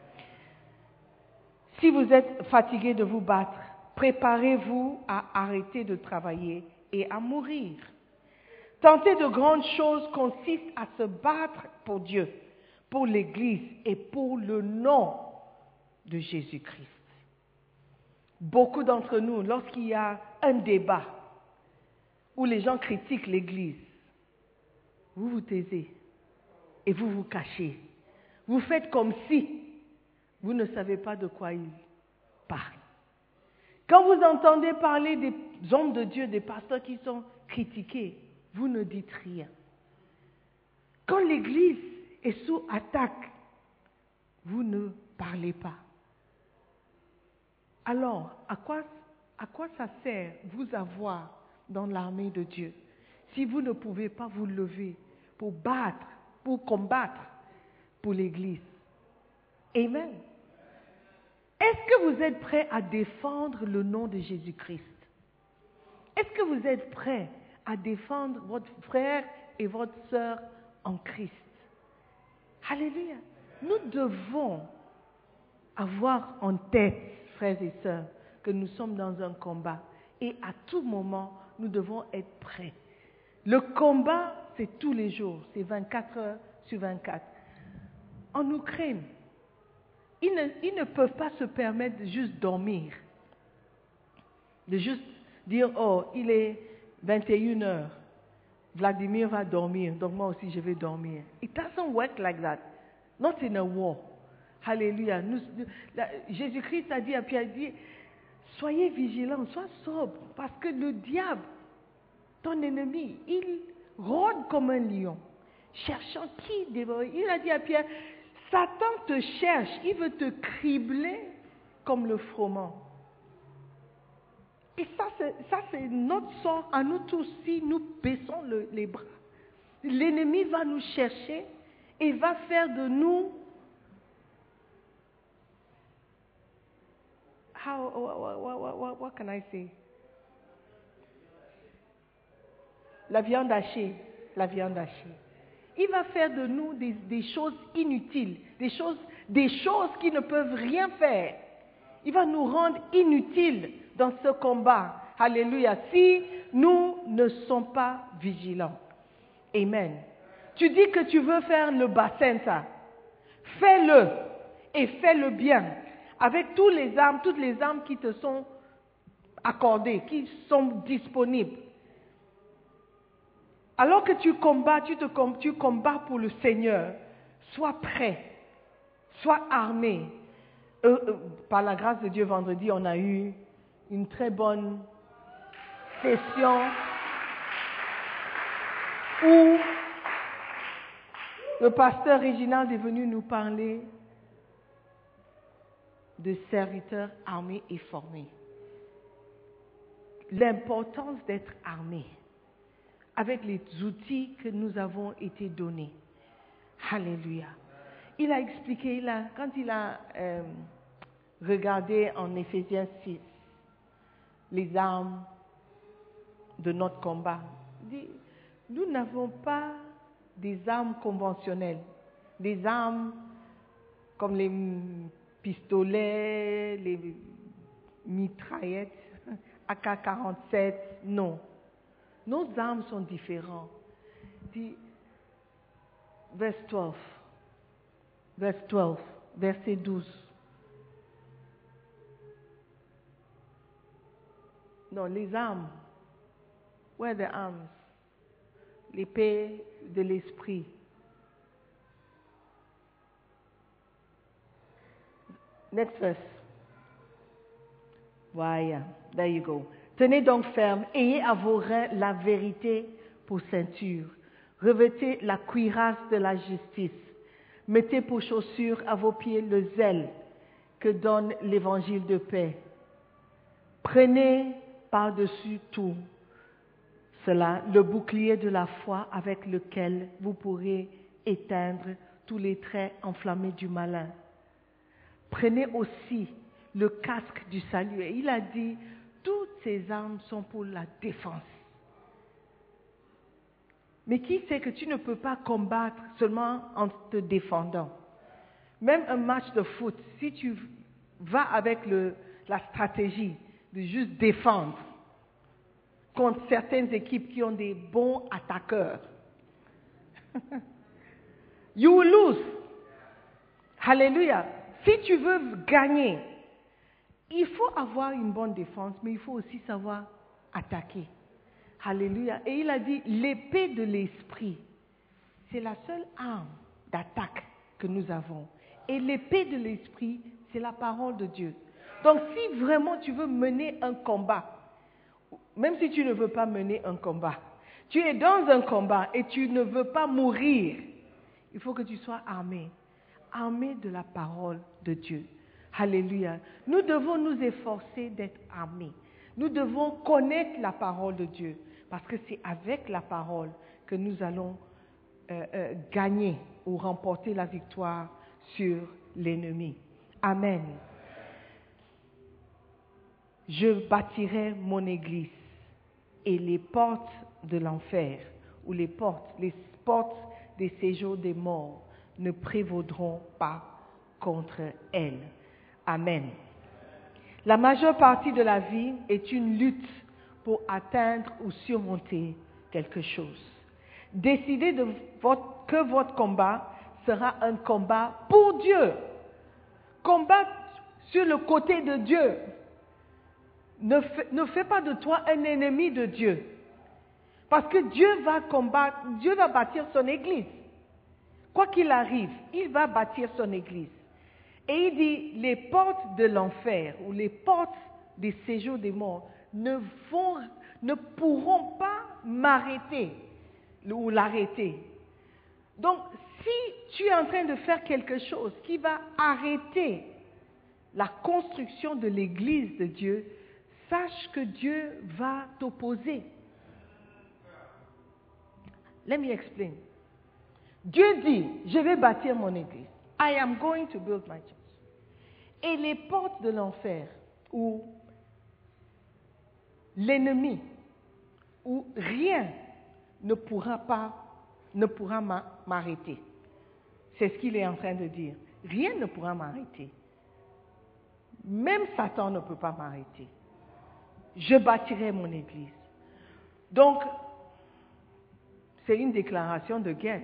Si vous êtes fatigué de vous battre, préparez-vous à arrêter de travailler et à mourir. Tenter de grandes choses consiste à se battre pour Dieu, pour l'Église et pour le nom de Jésus-Christ. Beaucoup d'entre nous, lorsqu'il y a un débat où les gens critiquent l'Église, vous vous taisez et vous vous cachez. Vous faites comme si vous ne savez pas de quoi ils parlent. Quand vous entendez parler des hommes de Dieu, des pasteurs qui sont critiqués, vous ne dites rien. Quand l'Église est sous attaque, vous ne parlez pas. Alors, à quoi, à quoi ça sert vous avoir dans l'armée de Dieu si vous ne pouvez pas vous lever pour battre, pour combattre pour l'Église? Amen. Est-ce que vous êtes prêts à défendre le nom de Jésus-Christ? Est-ce que vous êtes prêts à défendre votre frère et votre sœur en Christ? Alléluia. Nous devons avoir en tête, frères et sœurs, que nous sommes dans un combat et à tout moment, nous devons être prêts. Le combat, c'est tous les jours, c'est vingt-quatre heures sur vingt-quatre. En Ukraine, ils ne, ils ne peuvent pas se permettre de juste dormir, de juste dire, oh, il est vingt et une heures, Vladimir va dormir, donc moi aussi je vais dormir. It doesn't work like that, not in a war. Alléluia. Nous, la, Jésus-Christ a dit à Pierre, dit, soyez vigilants, sois sobre, parce que le diable, ton ennemi, il rôde comme un lion, cherchant qui dévorer. Il a dit à Pierre, Satan te cherche, il veut te cribler comme le froment. Et ça, c'est, ça, c'est notre sort à nous tous si nous baissons le, les bras. L'ennemi va nous chercher et va faire de nous How, what, what, what, what can I say? La viande hachée, la viande hachée. Il va faire de nous des, des choses inutiles, des choses, des choses qui ne peuvent rien faire. Il va nous rendre inutiles dans ce combat. Alléluia. Si nous ne sommes pas vigilants. Amen. Tu dis que tu veux faire le bassin, ça. Fais-le et fais-le bien. Avec tous les armes, toutes les armes qui te sont accordées, qui sont disponibles. Alors que tu combats, tu, te, tu combats pour le Seigneur, sois prêt, sois armé. Euh, euh, par la grâce de Dieu, vendredi, on a eu une très bonne session où le pasteur Réginald est venu nous parler de serviteurs armés et formés. L'importance d'être armé avec les outils que nous avons été donnés. Alléluia. Il a expliqué, il a, quand il a euh, regardé en Éphésiens six les armes de notre combat, il dit, nous n'avons pas des armes conventionnelles, des armes comme les pistolets, les mitraillettes, A K quarante-sept, non. Nos armes sont différentes. Dit, verse douze, verse douze, verset douze. Non, les armes. Where are the arms? L'épée de l'esprit. Next verse. Voilà, there you go. Tenez donc ferme, ayez à vos reins la vérité pour ceinture. Revêtez la cuirasse de la justice. Mettez pour chaussure à vos pieds le zèle que donne l'évangile de paix. Prenez par-dessus tout cela le bouclier de la foi avec lequel vous pourrez éteindre tous les traits enflammés du malin. Prenez aussi le casque du salut. Et il a dit, toutes ces armes sont pour la défense. Mais qui sait que tu ne peux pas combattre seulement en te défendant? Même un match de foot, si tu vas avec le, la stratégie de juste défendre contre certaines équipes qui ont des bons attaqueurs, you will lose. Alléluia. Si tu veux gagner, il faut avoir une bonne défense, mais il faut aussi savoir attaquer. Alléluia. Et il a dit, l'épée de l'esprit, c'est la seule arme d'attaque que nous avons. Et l'épée de l'esprit, c'est la parole de Dieu. Donc si vraiment tu veux mener un combat, même si tu ne veux pas mener un combat, tu es dans un combat et tu ne veux pas mourir, il faut que tu sois armé. Armé de la parole de Dieu. Alléluia. Nous devons nous efforcer d'être armés. Nous devons connaître la parole de Dieu. Parce que c'est avec la parole que nous allons euh, euh, gagner ou remporter la victoire sur l'ennemi. Amen. Je bâtirai mon église et les portes de l'enfer, ou les portes, les portes des séjours des morts, ne prévaudront pas contre elle. Amen. La majeure partie de la vie est une lutte pour atteindre ou surmonter quelque chose. Décidez de votre, que votre combat sera un combat pour Dieu. Combat sur le côté de Dieu. Ne fais, ne fais pas de toi un ennemi de Dieu. Parce que Dieu va combattre, Dieu va bâtir son église. Quoi qu'il arrive, il va bâtir son église. Et il dit, les portes de l'enfer ou les portes des séjours des morts ne, vont, ne pourront pas m'arrêter ou l'arrêter. Donc, si tu es en train de faire quelque chose qui va arrêter la construction de l'église de Dieu, sache que Dieu va t'opposer. Let me explain. Dieu dit, je vais bâtir mon église. I am going to build my church. Et les portes de l'enfer, où l'ennemi, où rien ne pourra pas, ne pourra m'arrêter. C'est ce qu'il est en train de dire. Rien ne pourra m'arrêter. Même Satan ne peut pas m'arrêter. Je bâtirai mon église. Donc, c'est une déclaration de guerre.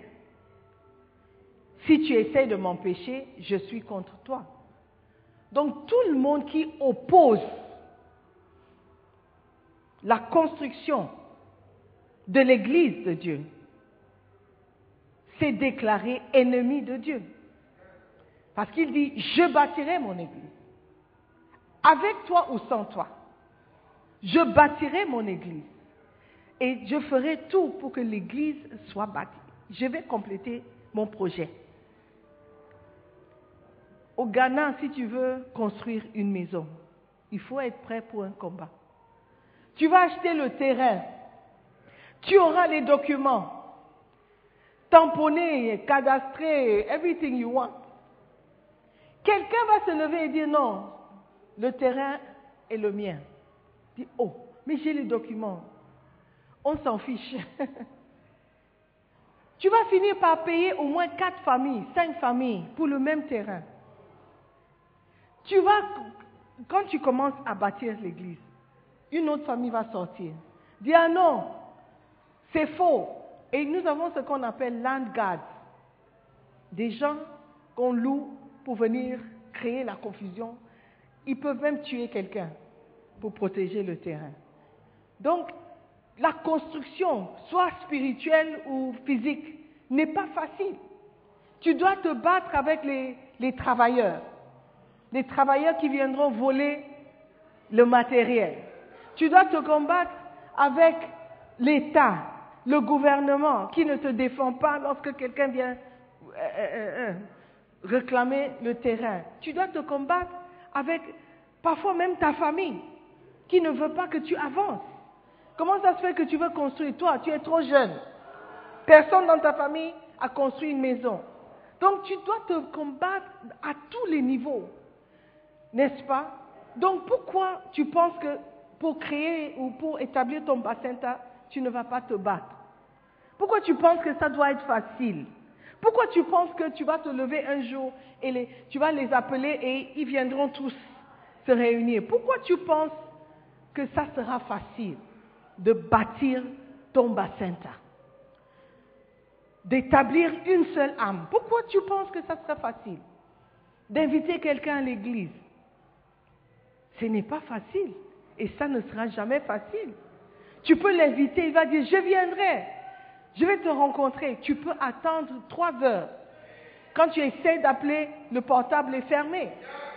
Si tu essaies de m'empêcher, je suis contre toi. Donc tout le monde qui oppose la construction de l'église de Dieu s'est déclaré ennemi de Dieu. Parce qu'il dit, je bâtirai mon église. Avec toi ou sans toi. Je bâtirai mon église. Et je ferai tout pour que l'église soit bâtie. Je vais compléter mon projet. Au Ghana, si tu veux construire une maison, il faut être prêt pour un combat. Tu vas acheter le terrain. Tu auras les documents. Tamponnés, cadastrés, everything you want. Quelqu'un va se lever et dire non, le terrain est le mien. Dis, oh, mais j'ai les documents. On s'en fiche. Tu vas finir par payer au moins quatre familles, cinq familles pour le même terrain. Tu vas, quand tu commences à bâtir l'église, une autre famille va sortir. Dis, ah non, c'est faux. Et nous avons ce qu'on appelle land guards. Des gens qu'on loue pour venir créer la confusion. Ils peuvent même tuer quelqu'un pour protéger le terrain. Donc, la construction, soit spirituelle ou physique, n'est pas facile. Tu dois te battre avec les, les travailleurs. Les travailleurs qui viendront voler le matériel. Tu dois te combattre avec l'État, le gouvernement qui ne te défend pas lorsque quelqu'un vient euh, euh, euh, réclamer le terrain. Tu dois te combattre avec parfois même ta famille qui ne veut pas que tu avances. Comment ça se fait que tu veux construire? Toi, tu es trop jeune. Personne dans ta famille a construit une maison. Donc tu dois te combattre à tous les niveaux. N'est-ce pas? Donc pourquoi tu penses que pour créer ou pour établir ton bassin, tu ne vas pas te battre? Pourquoi tu penses que ça doit être facile? Pourquoi tu penses que tu vas te lever un jour et les, tu vas les appeler et ils viendront tous se réunir? Pourquoi tu penses que ça sera facile de bâtir ton Bacenta, d'établir une seule âme? Pourquoi tu penses que ça sera facile d'inviter quelqu'un à l'église? Ce n'est pas facile et ça ne sera jamais facile. Tu peux l'inviter, il va dire je viendrai, je vais te rencontrer. Tu peux attendre trois heures. Quand tu essaies d'appeler, le portable est fermé.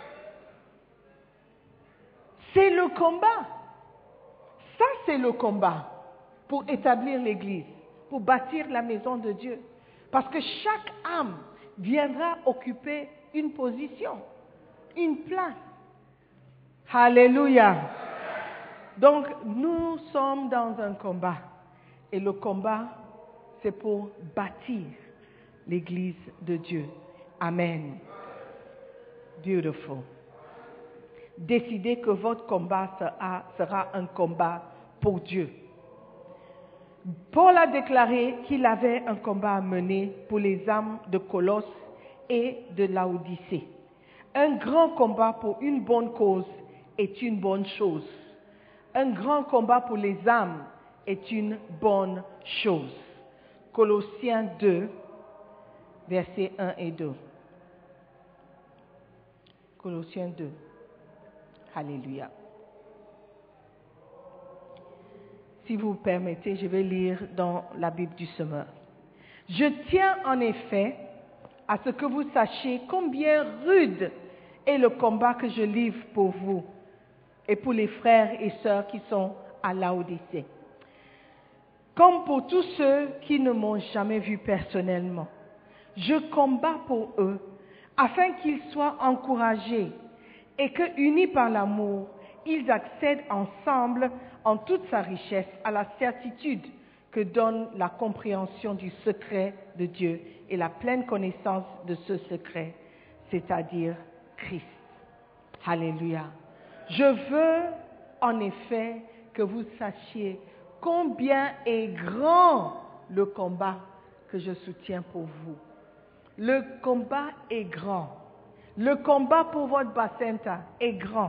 C'est le combat. Ça, c'est le combat pour établir l'église, pour bâtir la maison de Dieu. Parce que chaque âme viendra occuper une position, une place. Alléluia. Donc, nous sommes dans un combat. Et le combat, c'est pour bâtir l'église de Dieu. Amen. Beautiful. Décidez que votre combat sera, sera un combat pour Dieu. Paul a déclaré qu'il avait un combat à mener pour les âmes de Colosse et de Laodicée. Un grand combat pour une bonne cause est une bonne chose. Un grand combat pour les âmes est une bonne chose. Colossiens deux, versets un et deux. Colossiens deux. Alléluia. Si vous permettez, je vais lire dans la Bible du Semeur. Je tiens en effet à ce que vous sachiez combien rude est le combat que je livre pour vous et pour les frères et sœurs qui sont à Laodicée, comme pour tous ceux qui ne m'ont jamais vu personnellement. Je combats pour eux afin qu'ils soient encouragés et que, unis par l'amour, ils accèdent ensemble en toute sa richesse à la certitude que donne la compréhension du secret de Dieu et la pleine connaissance de ce secret, c'est-à-dire Christ. Alléluia. Je veux en effet que vous sachiez combien est grand le combat que je soutiens pour vous. Le combat est grand. Le combat pour votre Bacenta est grand.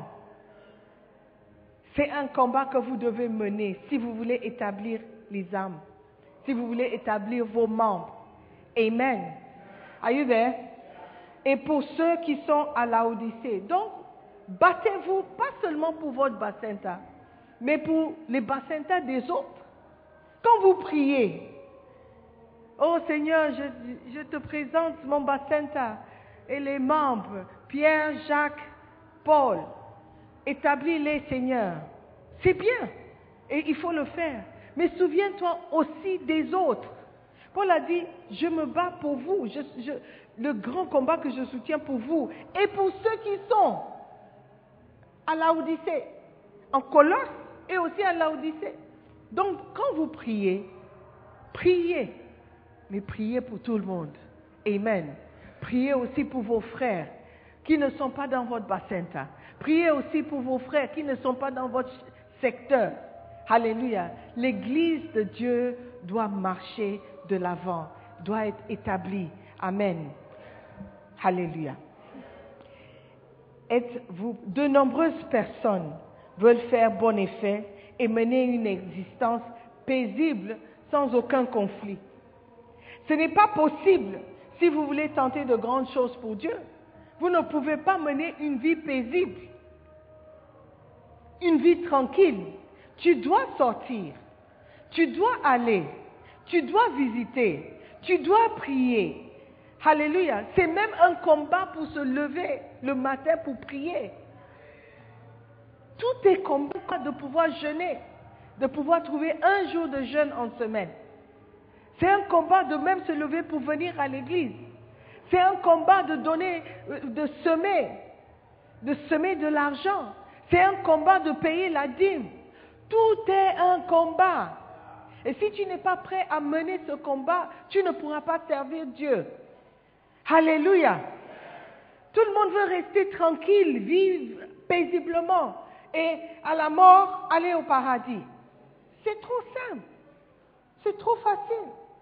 C'est un combat que vous devez mener si vous voulez établir les âmes, si vous voulez établir vos membres. Amen. Are you there? Et pour ceux qui sont à Laodicée. Donc, battez-vous pas seulement pour votre Bacenta, mais pour les Bacenta des autres. Quand vous priez, oh Seigneur, je, je te présente mon Bacenta et les membres, Pierre, Jacques, Paul, établis-les, Seigneur. C'est bien, et il faut le faire. Mais souviens-toi aussi des autres. Paul a dit, je me bats pour vous, je, je, le grand combat que je soutiens pour vous, et pour ceux qui sont à Laodicée, en Colosse et aussi à Laodicée. Donc, quand vous priez, priez, mais priez pour tout le monde. Amen. Priez aussi pour vos frères qui ne sont pas dans votre Bacenta. Priez aussi pour vos frères qui ne sont pas dans votre secteur. Alléluia. L'Église de Dieu doit marcher de l'avant, doit être établie. Amen. Alléluia. Êtes-vous, de nombreuses personnes veulent faire bon effet et mener une existence paisible sans aucun conflit. Ce n'est pas possible si vous voulez tenter de grandes choses pour Dieu. Vous ne pouvez pas mener une vie paisible, une vie tranquille. Tu dois sortir, tu dois aller, tu dois visiter, tu dois prier. Alléluia. C'est même un combat pour se lever le matin pour prier. Tout est combat de pouvoir jeûner, de pouvoir trouver un jour de jeûne en semaine. C'est un combat de même se lever pour venir à l'église. C'est un combat de donner, de semer, de semer de l'argent. C'est un combat de payer la dîme. Tout est un combat. Et si tu n'es pas prêt à mener ce combat, tu ne pourras pas servir Dieu. Alléluia. Tout le monde veut rester tranquille, vivre paisiblement et à la mort, aller au paradis. C'est trop simple. C'est trop facile.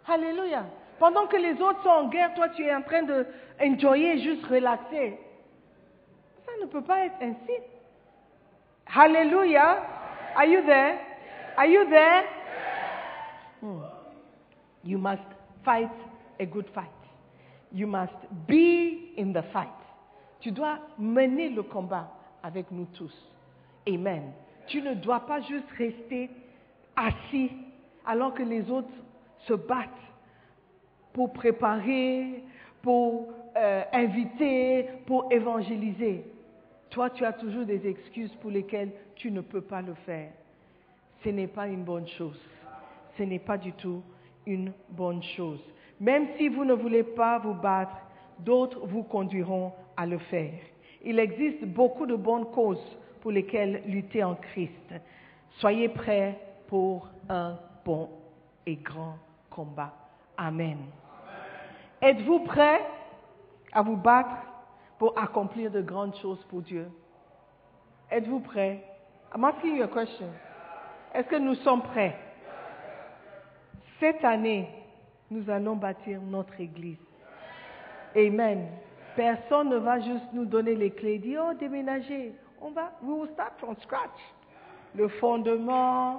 Alléluia. Pendant que les autres sont en guerre, toi tu es en train de enjoyer, juste relaxer. Ça ne peut pas être ainsi. Alléluia. Are you there? Are you there? Hmm. You must fight a good fight. You must be in the fight. Tu dois mener le combat avec nous tous. Amen. Tu ne dois pas juste rester assis alors que les autres se battent pour préparer, pour euh, inviter, pour évangéliser. Toi, tu as toujours des excuses pour lesquelles tu ne peux pas le faire. Ce n'est pas une bonne chose. Ce n'est pas du tout une bonne chose. Même si vous ne voulez pas vous battre, d'autres vous conduiront à le faire. Il existe beaucoup de bonnes causes pour lesquelles lutter en Christ. Soyez prêts pour un bon et grand combat. Amen. Êtes-vous prêts à vous battre pour accomplir de grandes choses pour Dieu? Êtes-vous prêts? I'm asking you a question. Est-ce que nous sommes prêts? Cette année, nous allons bâtir notre église. Amen. Personne ne va juste nous donner les clés et dire, oh, déménager. On va, we will start from scratch. Le fondement,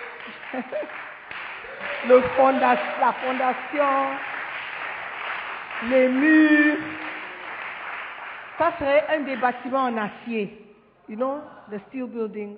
le fonda, la fondation, les murs. Ça serait un des bâtiments en acier. You know, the steel buildings.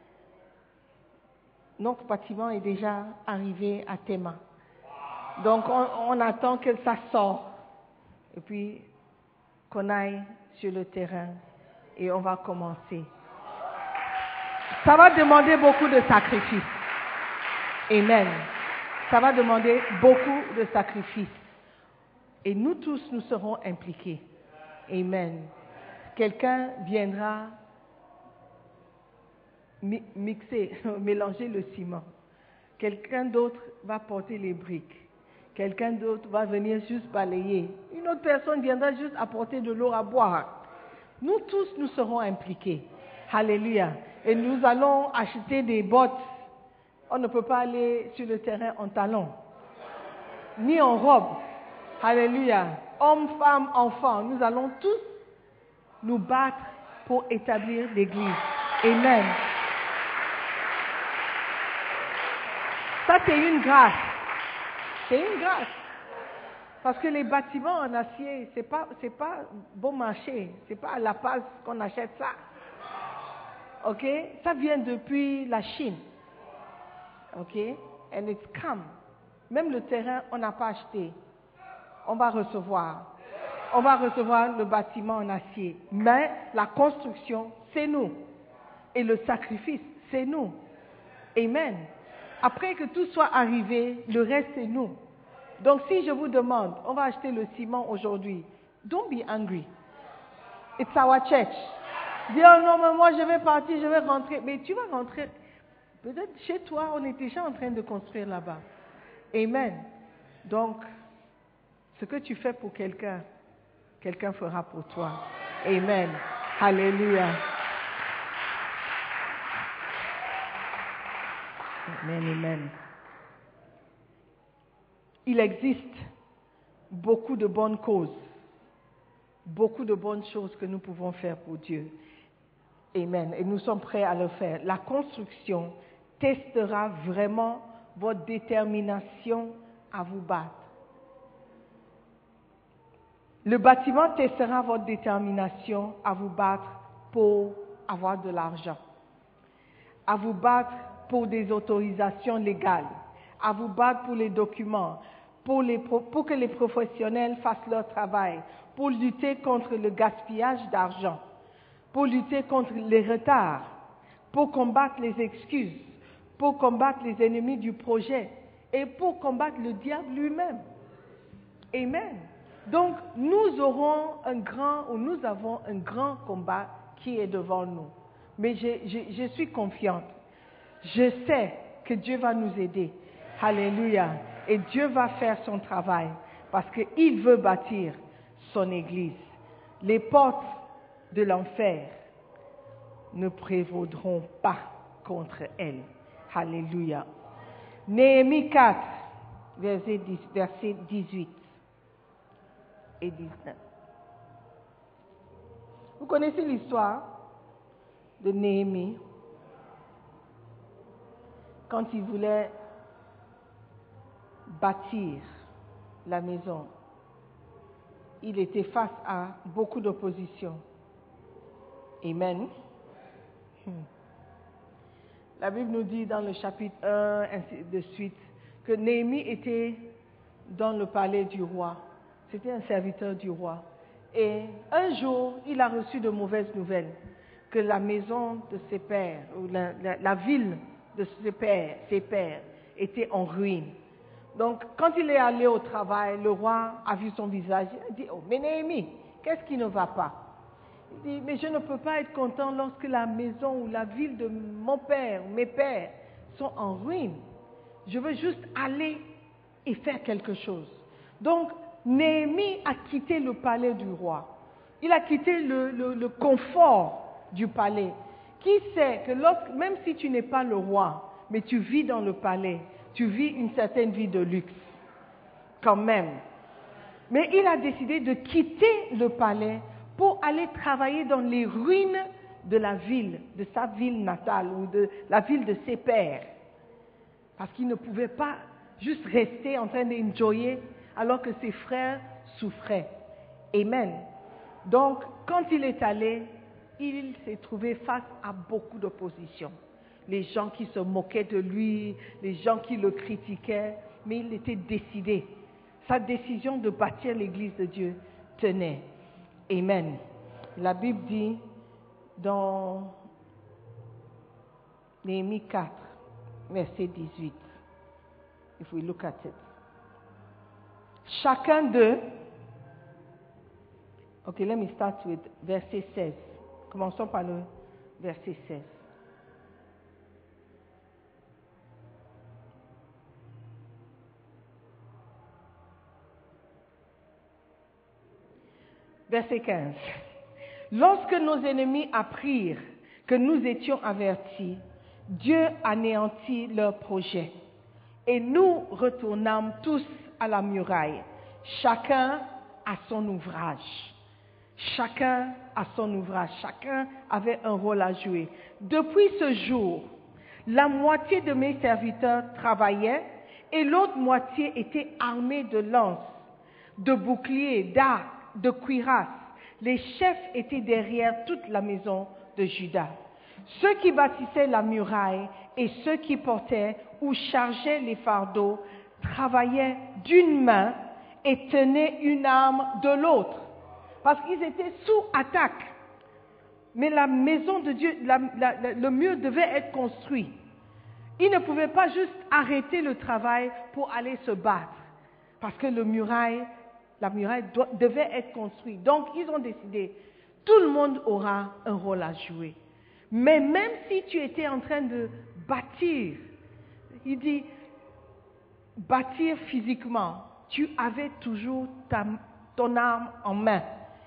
Notre bâtiment est déjà arrivé à Tema. Donc, on, on attend que ça sorte. Et puis, qu'on aille sur le terrain. Et on va commencer. Ça va demander beaucoup de sacrifices. Amen. Ça va demander beaucoup de sacrifices. Et nous tous, nous serons impliqués. Amen. Quelqu'un viendra mi- mixer, mélanger le ciment. Quelqu'un d'autre va porter les briques. Quelqu'un d'autre va venir juste balayer. Une autre personne viendra juste apporter de l'eau à boire. Nous tous, nous serons impliqués. Alléluia. Et nous allons acheter des bottes. On ne peut pas aller sur le terrain en talons, ni en robe. Alléluia. Hommes, femmes, enfants, nous allons tous nous battre pour établir l'Église. Amen. Ça, c'est une grâce. C'est une grâce. Parce que les bâtiments en acier, c'est pas, c'est pas bon marché. C'est pas à La Paz qu'on achète ça. Ok? Ça vient depuis la Chine. Ok? And it's come. Même le terrain, on n'a pas acheté. On va recevoir. On va recevoir le bâtiment en acier. Mais la construction, c'est nous. Et le sacrifice, c'est nous. Amen. Après que tout soit arrivé, le reste, c'est nous. Donc, si je vous demande, on va acheter le ciment aujourd'hui, don't be angry. It's our church. Dis, oh non, mais moi, je vais partir, je vais rentrer. Mais tu vas rentrer. Peut-être chez toi, on est déjà en train de construire là-bas. Amen. Donc, ce que tu fais pour quelqu'un, quelqu'un fera pour toi. Amen. Alléluia. Amen, amen. Il existe beaucoup de bonnes causes, beaucoup de bonnes choses que nous pouvons faire pour Dieu. Amen. Et nous sommes prêts à le faire. La construction testera vraiment votre détermination à vous battre. Le bâtiment testera votre détermination à vous battre pour avoir de l'argent, à vous battre pour des autorisations légales, à vous battre pour les documents, pour, les, pour que les professionnels fassent leur travail, pour lutter contre le gaspillage d'argent, pour lutter contre les retards, pour combattre les excuses, pour combattre les ennemis du projet et pour combattre le diable lui-même. Amen. Donc, nous aurons un grand, ou nous avons un grand combat qui est devant nous. Mais je, je, je suis confiante. Je sais que Dieu va nous aider. Alléluia. Et Dieu va faire son travail parce qu'il veut bâtir son Église. Les portes de l'enfer ne prévaudront pas contre elle. Alléluia. Néhémie quatre, verset dix-huit et dix-neuf. Vous connaissez l'histoire de Néhémie quand il voulait bâtir la maison. Il était face à beaucoup d'opposition. Amen. Hmm. La Bible nous dit dans le chapitre un, ainsi de suite, que Néhémie était dans le palais du roi. C'était un serviteur du roi. Et un jour, il a reçu de mauvaises nouvelles, que la maison de ses pères, ou la, la, la ville de ses pères, ses pères, était en ruine. Donc, quand il est allé au travail, le roi a vu son visage, il a dit, oh, mais Néhémie, qu'est-ce qui ne va pas? Il dit, mais je ne peux pas être content lorsque la maison ou la ville de mon père, mes pères, sont en ruine. Je veux juste aller et faire quelque chose. Donc, Néhémie a quitté le palais du roi. Il a quitté le, le, le confort du palais. Qui sait que lorsque, même si tu n'es pas le roi, mais tu vis dans le palais, tu vis une certaine vie de luxe, quand même. Mais il a décidé de quitter le palais pour aller travailler dans les ruines de la ville, de sa ville natale ou de la ville de ses pères. Parce qu'il ne pouvait pas juste rester en train d'enjoyer alors que ses frères souffraient. Amen. Donc, quand il est allé, il s'est trouvé face à beaucoup d'opposition. Les gens qui se moquaient de lui, les gens qui le critiquaient, mais il était décidé. Sa décision de bâtir l'église de Dieu tenait. Amen. La Bible dit dans Néhémie quatre, verset dix-huit. If we look at it. Chacun d'eux, ok, let me start with verset seize. Commençons par le verset seize. Verset quinze. Lorsque nos ennemis apprirent que nous étions avertis, Dieu anéantit leurs projets. Et nous retournâmes tous à la muraille, chacun à son ouvrage. Chacun à son ouvrage, chacun avait un rôle à jouer. Depuis ce jour, la moitié de mes serviteurs travaillaient et l'autre moitié était armée de lances, de boucliers, d'arcs, de cuirasses. Les chefs étaient derrière toute la maison de Juda. Ceux qui bâtissaient la muraille et ceux qui portaient ou chargeaient les fardeaux travaillaient d'une main et tenaient une arme de l'autre. Parce qu'ils étaient sous attaque. Mais la maison de Dieu, la, la, la, le mur devait être construit. Ils ne pouvaient pas juste arrêter le travail pour aller se battre. Parce que le muraille, la muraille doit, devait être construite. Donc, ils ont décidé, tout le monde aura un rôle à jouer. Mais même si tu étais en train de bâtir, il dit, bâtir physiquement, tu avais toujours ta, ton arme en main.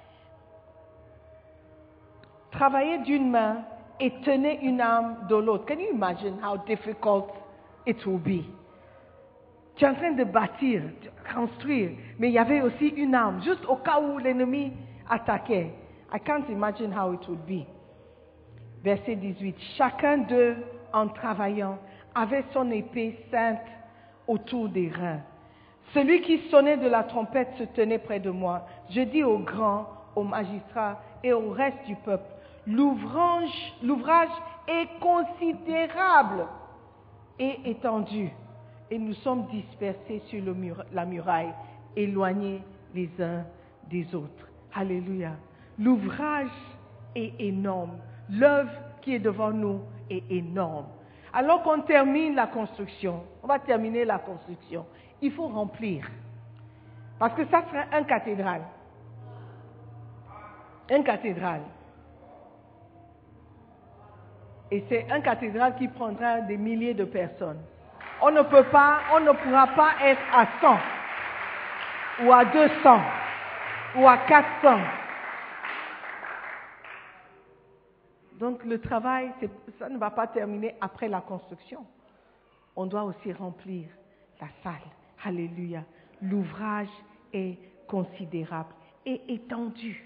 Travailler d'une main et tenir une arme de l'autre. Can you imagine how difficult it will be? Tu es en train de bâtir, de construire, mais il y avait aussi une arme, juste au cas où l'ennemi attaquait. I can't imagine how it would be. Verset dix-huit. Chacun d'eux, en travaillant, avait son épée sainte autour des reins. Celui qui sonnait de la trompette se tenait près de moi. Je dis aux grands, aux magistrats et au reste du peuple, l'ouvrage, l'ouvrage est considérable et étendu. Et nous sommes dispersés sur le mur, la muraille, éloignés les uns des autres. Alléluia. L'ouvrage est énorme. L'œuvre qui est devant nous est énorme. Alors qu'on termine la construction, on va terminer la construction, il faut remplir. Parce que ça sera un cathédrale. Un cathédrale. Et c'est un cathédrale qui prendra des milliers de personnes. On ne peut pas, on ne pourra pas être à cent, ou à deux cents, ou à quatre cents. Donc le travail, ça ne va pas terminer après la construction. On doit aussi remplir la salle. Alléluia. L'ouvrage est considérable et étendu.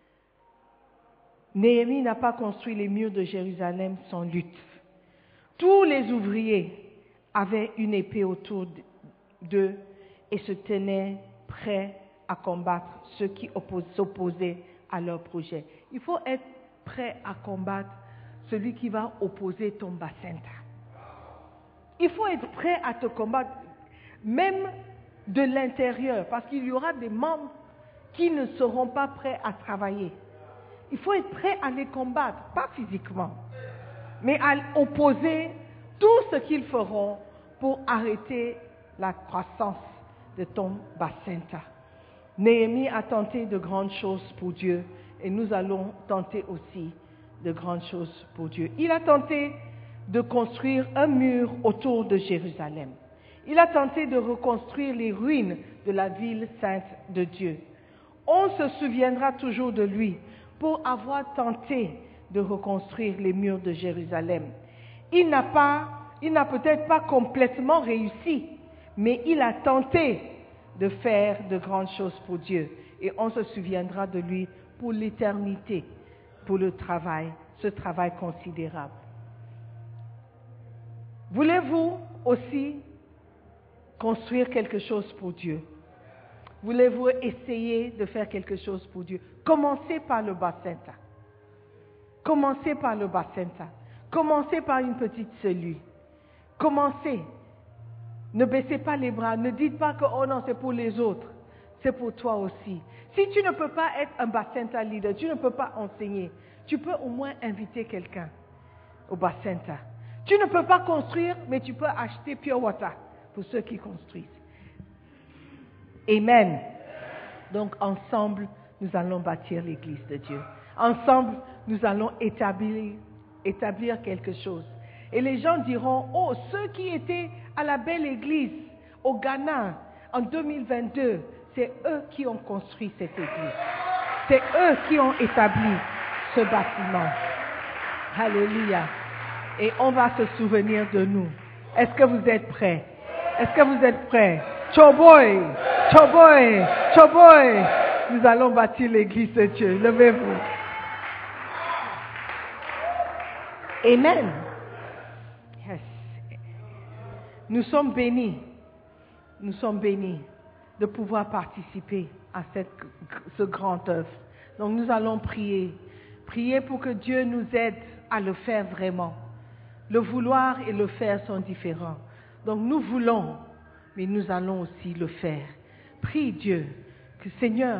Néhémie n'a pas construit les murs de Jérusalem sans lutte. Tous les ouvriers avaient une épée autour d'eux et se tenaient prêts à combattre ceux qui s'opposaient à leur projet. Il faut être prêt à combattre celui qui va opposer ton bacenta. Il faut être prêt à te combattre, même de l'intérieur, parce qu'il y aura des membres qui ne seront pas prêts à travailler. Il faut être prêt à les combattre, pas physiquement, mais à opposer tout ce qu'ils feront pour arrêter la croissance de ton bacenta. Néhémie a tenté de grandes choses pour Dieu et nous allons tenter aussi de grandes choses pour Dieu. Il a tenté de construire un mur autour de Jérusalem. Il a tenté de reconstruire les ruines de la ville sainte de Dieu. On se souviendra toujours de lui pour avoir tenté de reconstruire les murs de Jérusalem. Il n'a pas, il n'a peut-être pas complètement réussi, mais il a tenté de faire de grandes choses pour Dieu. Et on se souviendra de lui pour l'éternité, pour le travail, ce travail considérable. Voulez-vous aussi construire quelque chose pour Dieu? Voulez-vous essayer de faire quelque chose pour Dieu? Commencez par le bacenta. Commencez par le bacenta. Commencez par une petite cellule. Commencez. Ne baissez pas les bras. Ne dites pas que oh non, c'est pour les autres. C'est pour toi aussi. Si tu ne peux pas être un bacenta leader, tu ne peux pas enseigner, tu peux au moins inviter quelqu'un au bacenta. Tu ne peux pas construire, mais tu peux acheter Pure Water pour ceux qui construisent. Amen. Donc ensemble, nous allons bâtir l'église de Dieu. Ensemble, nous allons établir, établir quelque chose. Et les gens diront, oh, ceux qui étaient à la belle église au Ghana en deux mille vingt-deux, c'est eux qui ont construit cette église. C'est eux qui ont établi ce bâtiment. Alléluia. Et on va se souvenir de nous. Est-ce que vous êtes prêts? Est-ce que vous êtes prêts? Choboy, Choboy, Choboy. Nous allons bâtir l'église de Dieu. Levez-vous. Amen. Yes. Nous sommes bénis. Nous sommes bénis de pouvoir participer à cette, ce grand œuvre. Donc nous allons prier. Prier pour que Dieu nous aide à le faire vraiment. Le vouloir et le faire sont différents. Donc nous voulons, mais nous allons aussi le faire. Prie Dieu que Seigneur,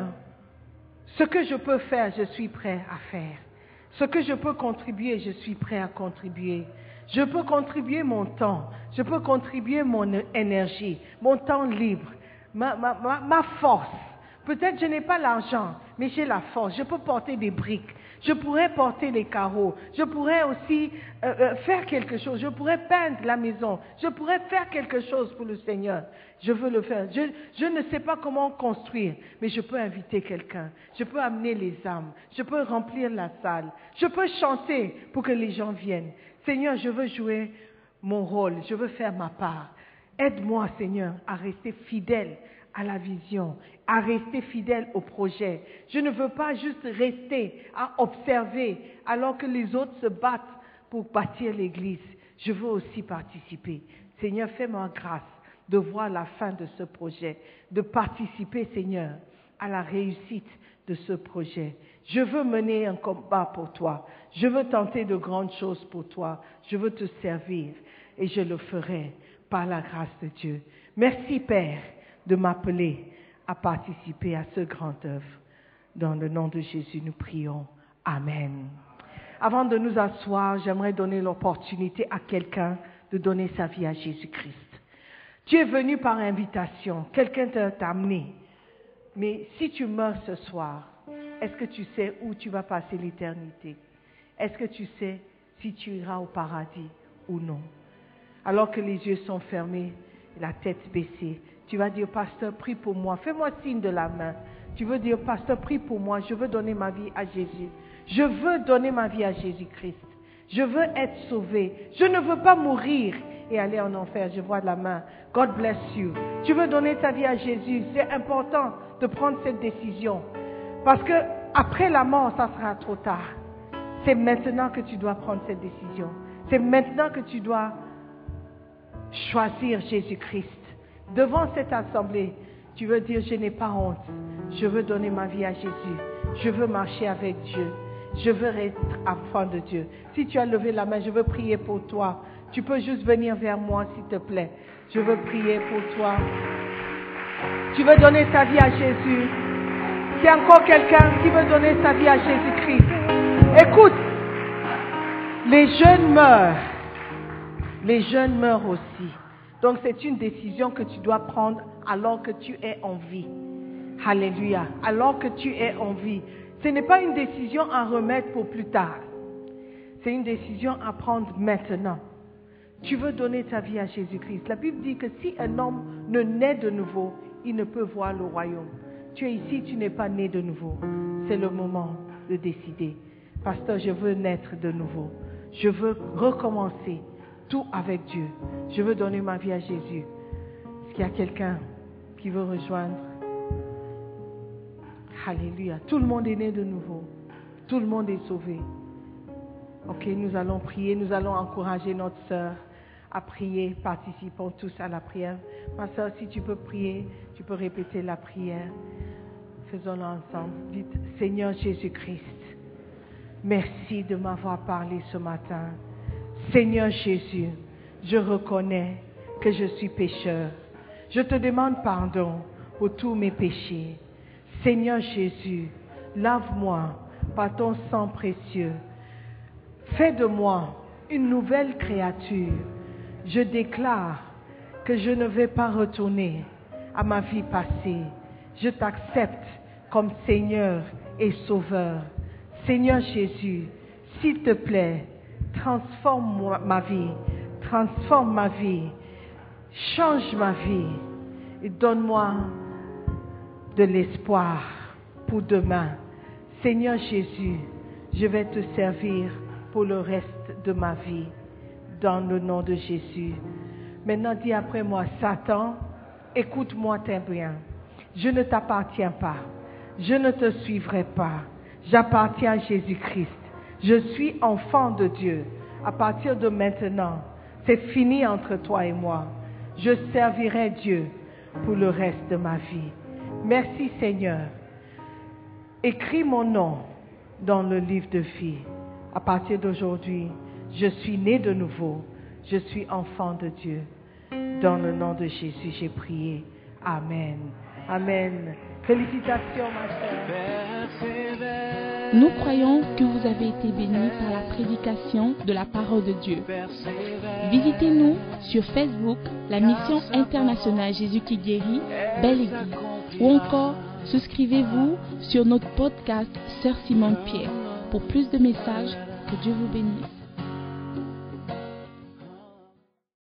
ce que je peux faire, je suis prêt à faire. Ce que je peux contribuer, je suis prêt à contribuer. Je peux contribuer mon temps, je peux contribuer mon énergie, mon temps libre, ma, ma, ma, ma force. Peut-être je n'ai pas l'argent, mais j'ai la force. Je peux porter des briques. Je pourrais porter les carreaux. Je pourrais aussi euh, euh, faire quelque chose. Je pourrais peindre la maison. Je pourrais faire quelque chose pour le Seigneur. Je veux le faire. Je, je ne sais pas comment construire, mais je peux inviter quelqu'un. Je peux amener les âmes. Je peux remplir la salle. Je peux chanter pour que les gens viennent. Seigneur, je veux jouer mon rôle. Je veux faire ma part. Aide-moi, Seigneur, à rester fidèle à la vision, à rester fidèle au projet. Je ne veux pas juste rester à observer alors que les autres se battent pour bâtir l'église. Je veux aussi participer. Seigneur, fais-moi grâce de voir la fin de ce projet, de participer, Seigneur, à la réussite de ce projet. Je veux mener un combat pour toi. Je veux tenter de grandes choses pour toi. Je veux te servir et je le ferai par la grâce de Dieu. Merci, Père, de m'appeler à participer à ce grand œuvre. Dans le nom de Jésus, nous prions. Amen. Avant de nous asseoir, j'aimerais donner l'opportunité à quelqu'un de donner sa vie à Jésus-Christ. Tu es venu par invitation, quelqu'un t'a amené. Mais si tu meurs ce soir, est-ce que tu sais où tu vas passer l'éternité? Est-ce que tu sais si tu iras au paradis ou non? Alors que les yeux sont fermés, la tête baissée, tu vas dire, pasteur, prie pour moi. Fais-moi signe de la main. Tu veux dire, pasteur, prie pour moi. Je veux donner ma vie à Jésus. Je veux donner ma vie à Jésus-Christ. Je veux être sauvé. Je ne veux pas mourir et aller en enfer. Je vois la main. God bless you. Tu veux donner ta vie à Jésus, c'est important de prendre cette décision. Parce que après la mort, ça sera trop tard. C'est maintenant que tu dois prendre cette décision. C'est maintenant que tu dois choisir Jésus-Christ. Devant cette assemblée, tu veux dire, je n'ai pas honte. Je veux donner ma vie à Jésus. Je veux marcher avec Dieu. Je veux être enfant de Dieu. Si tu as levé la main, je veux prier pour toi. Tu peux juste venir vers moi, s'il te plaît. Je veux prier pour toi. Tu veux donner ta vie à Jésus. S'il y a encore quelqu'un qui veut donner sa vie à Jésus-Christ. Écoute, les jeunes meurent. Les jeunes meurent aussi. Donc c'est une décision que tu dois prendre alors que tu es en vie. Alléluia. Alors que tu es en vie. Ce n'est pas une décision à remettre pour plus tard. C'est une décision à prendre maintenant. Tu veux donner ta vie à Jésus-Christ. La Bible dit que si un homme ne naît de nouveau, il ne peut voir le royaume. Tu es ici, tu n'es pas né de nouveau. C'est le moment de décider. Pasteur, je veux naître de nouveau. Je veux recommencer tout avec Dieu. Je veux donner ma vie à Jésus. Est-ce qu'il y a quelqu'un qui veut rejoindre? Alléluia. Tout le monde est né de nouveau. Tout le monde est sauvé. Ok, nous allons prier. Nous allons encourager notre sœur à prier. Participons tous à la prière. Ma sœur, si tu peux prier, tu peux répéter la prière. Faisons-le ensemble. Dites, Seigneur Jésus-Christ, merci de m'avoir parlé ce matin. Seigneur Jésus, je reconnais que je suis pécheur. Je te demande pardon pour tous mes péchés. Seigneur Jésus, lave-moi par ton sang précieux. Fais de moi une nouvelle créature. Je déclare que je ne vais pas retourner à ma vie passée. Je t'accepte comme Seigneur et Sauveur. Seigneur Jésus, s'il te plaît, transforme ma vie, transforme ma vie, change ma vie et donne-moi de l'espoir pour demain. Seigneur Jésus, je vais te servir pour le reste de ma vie, dans le nom de Jésus. Maintenant, dis après moi, Satan, écoute-moi très bien. Je ne t'appartiens pas. Je ne te suivrai pas. J'appartiens à Jésus-Christ. Je suis enfant de Dieu. À partir de maintenant, c'est fini entre toi et moi. Je servirai Dieu pour le reste de ma vie. Merci Seigneur. Écris mon nom dans le livre de vie. À partir d'aujourd'hui, je suis né de nouveau. Je suis enfant de Dieu. Dans le nom de Jésus, j'ai prié. Amen. Amen. Félicitations, ma sœur. Nous croyons que vous avez été bénis par la prédication de la parole de Dieu. Visitez-nous sur Facebook, la mission internationale Jésus qui guérit, Belle Église. Ou encore, souscrivez-vous sur notre podcast Sœur Simone Pierre. Pour plus de messages, que Dieu vous bénisse.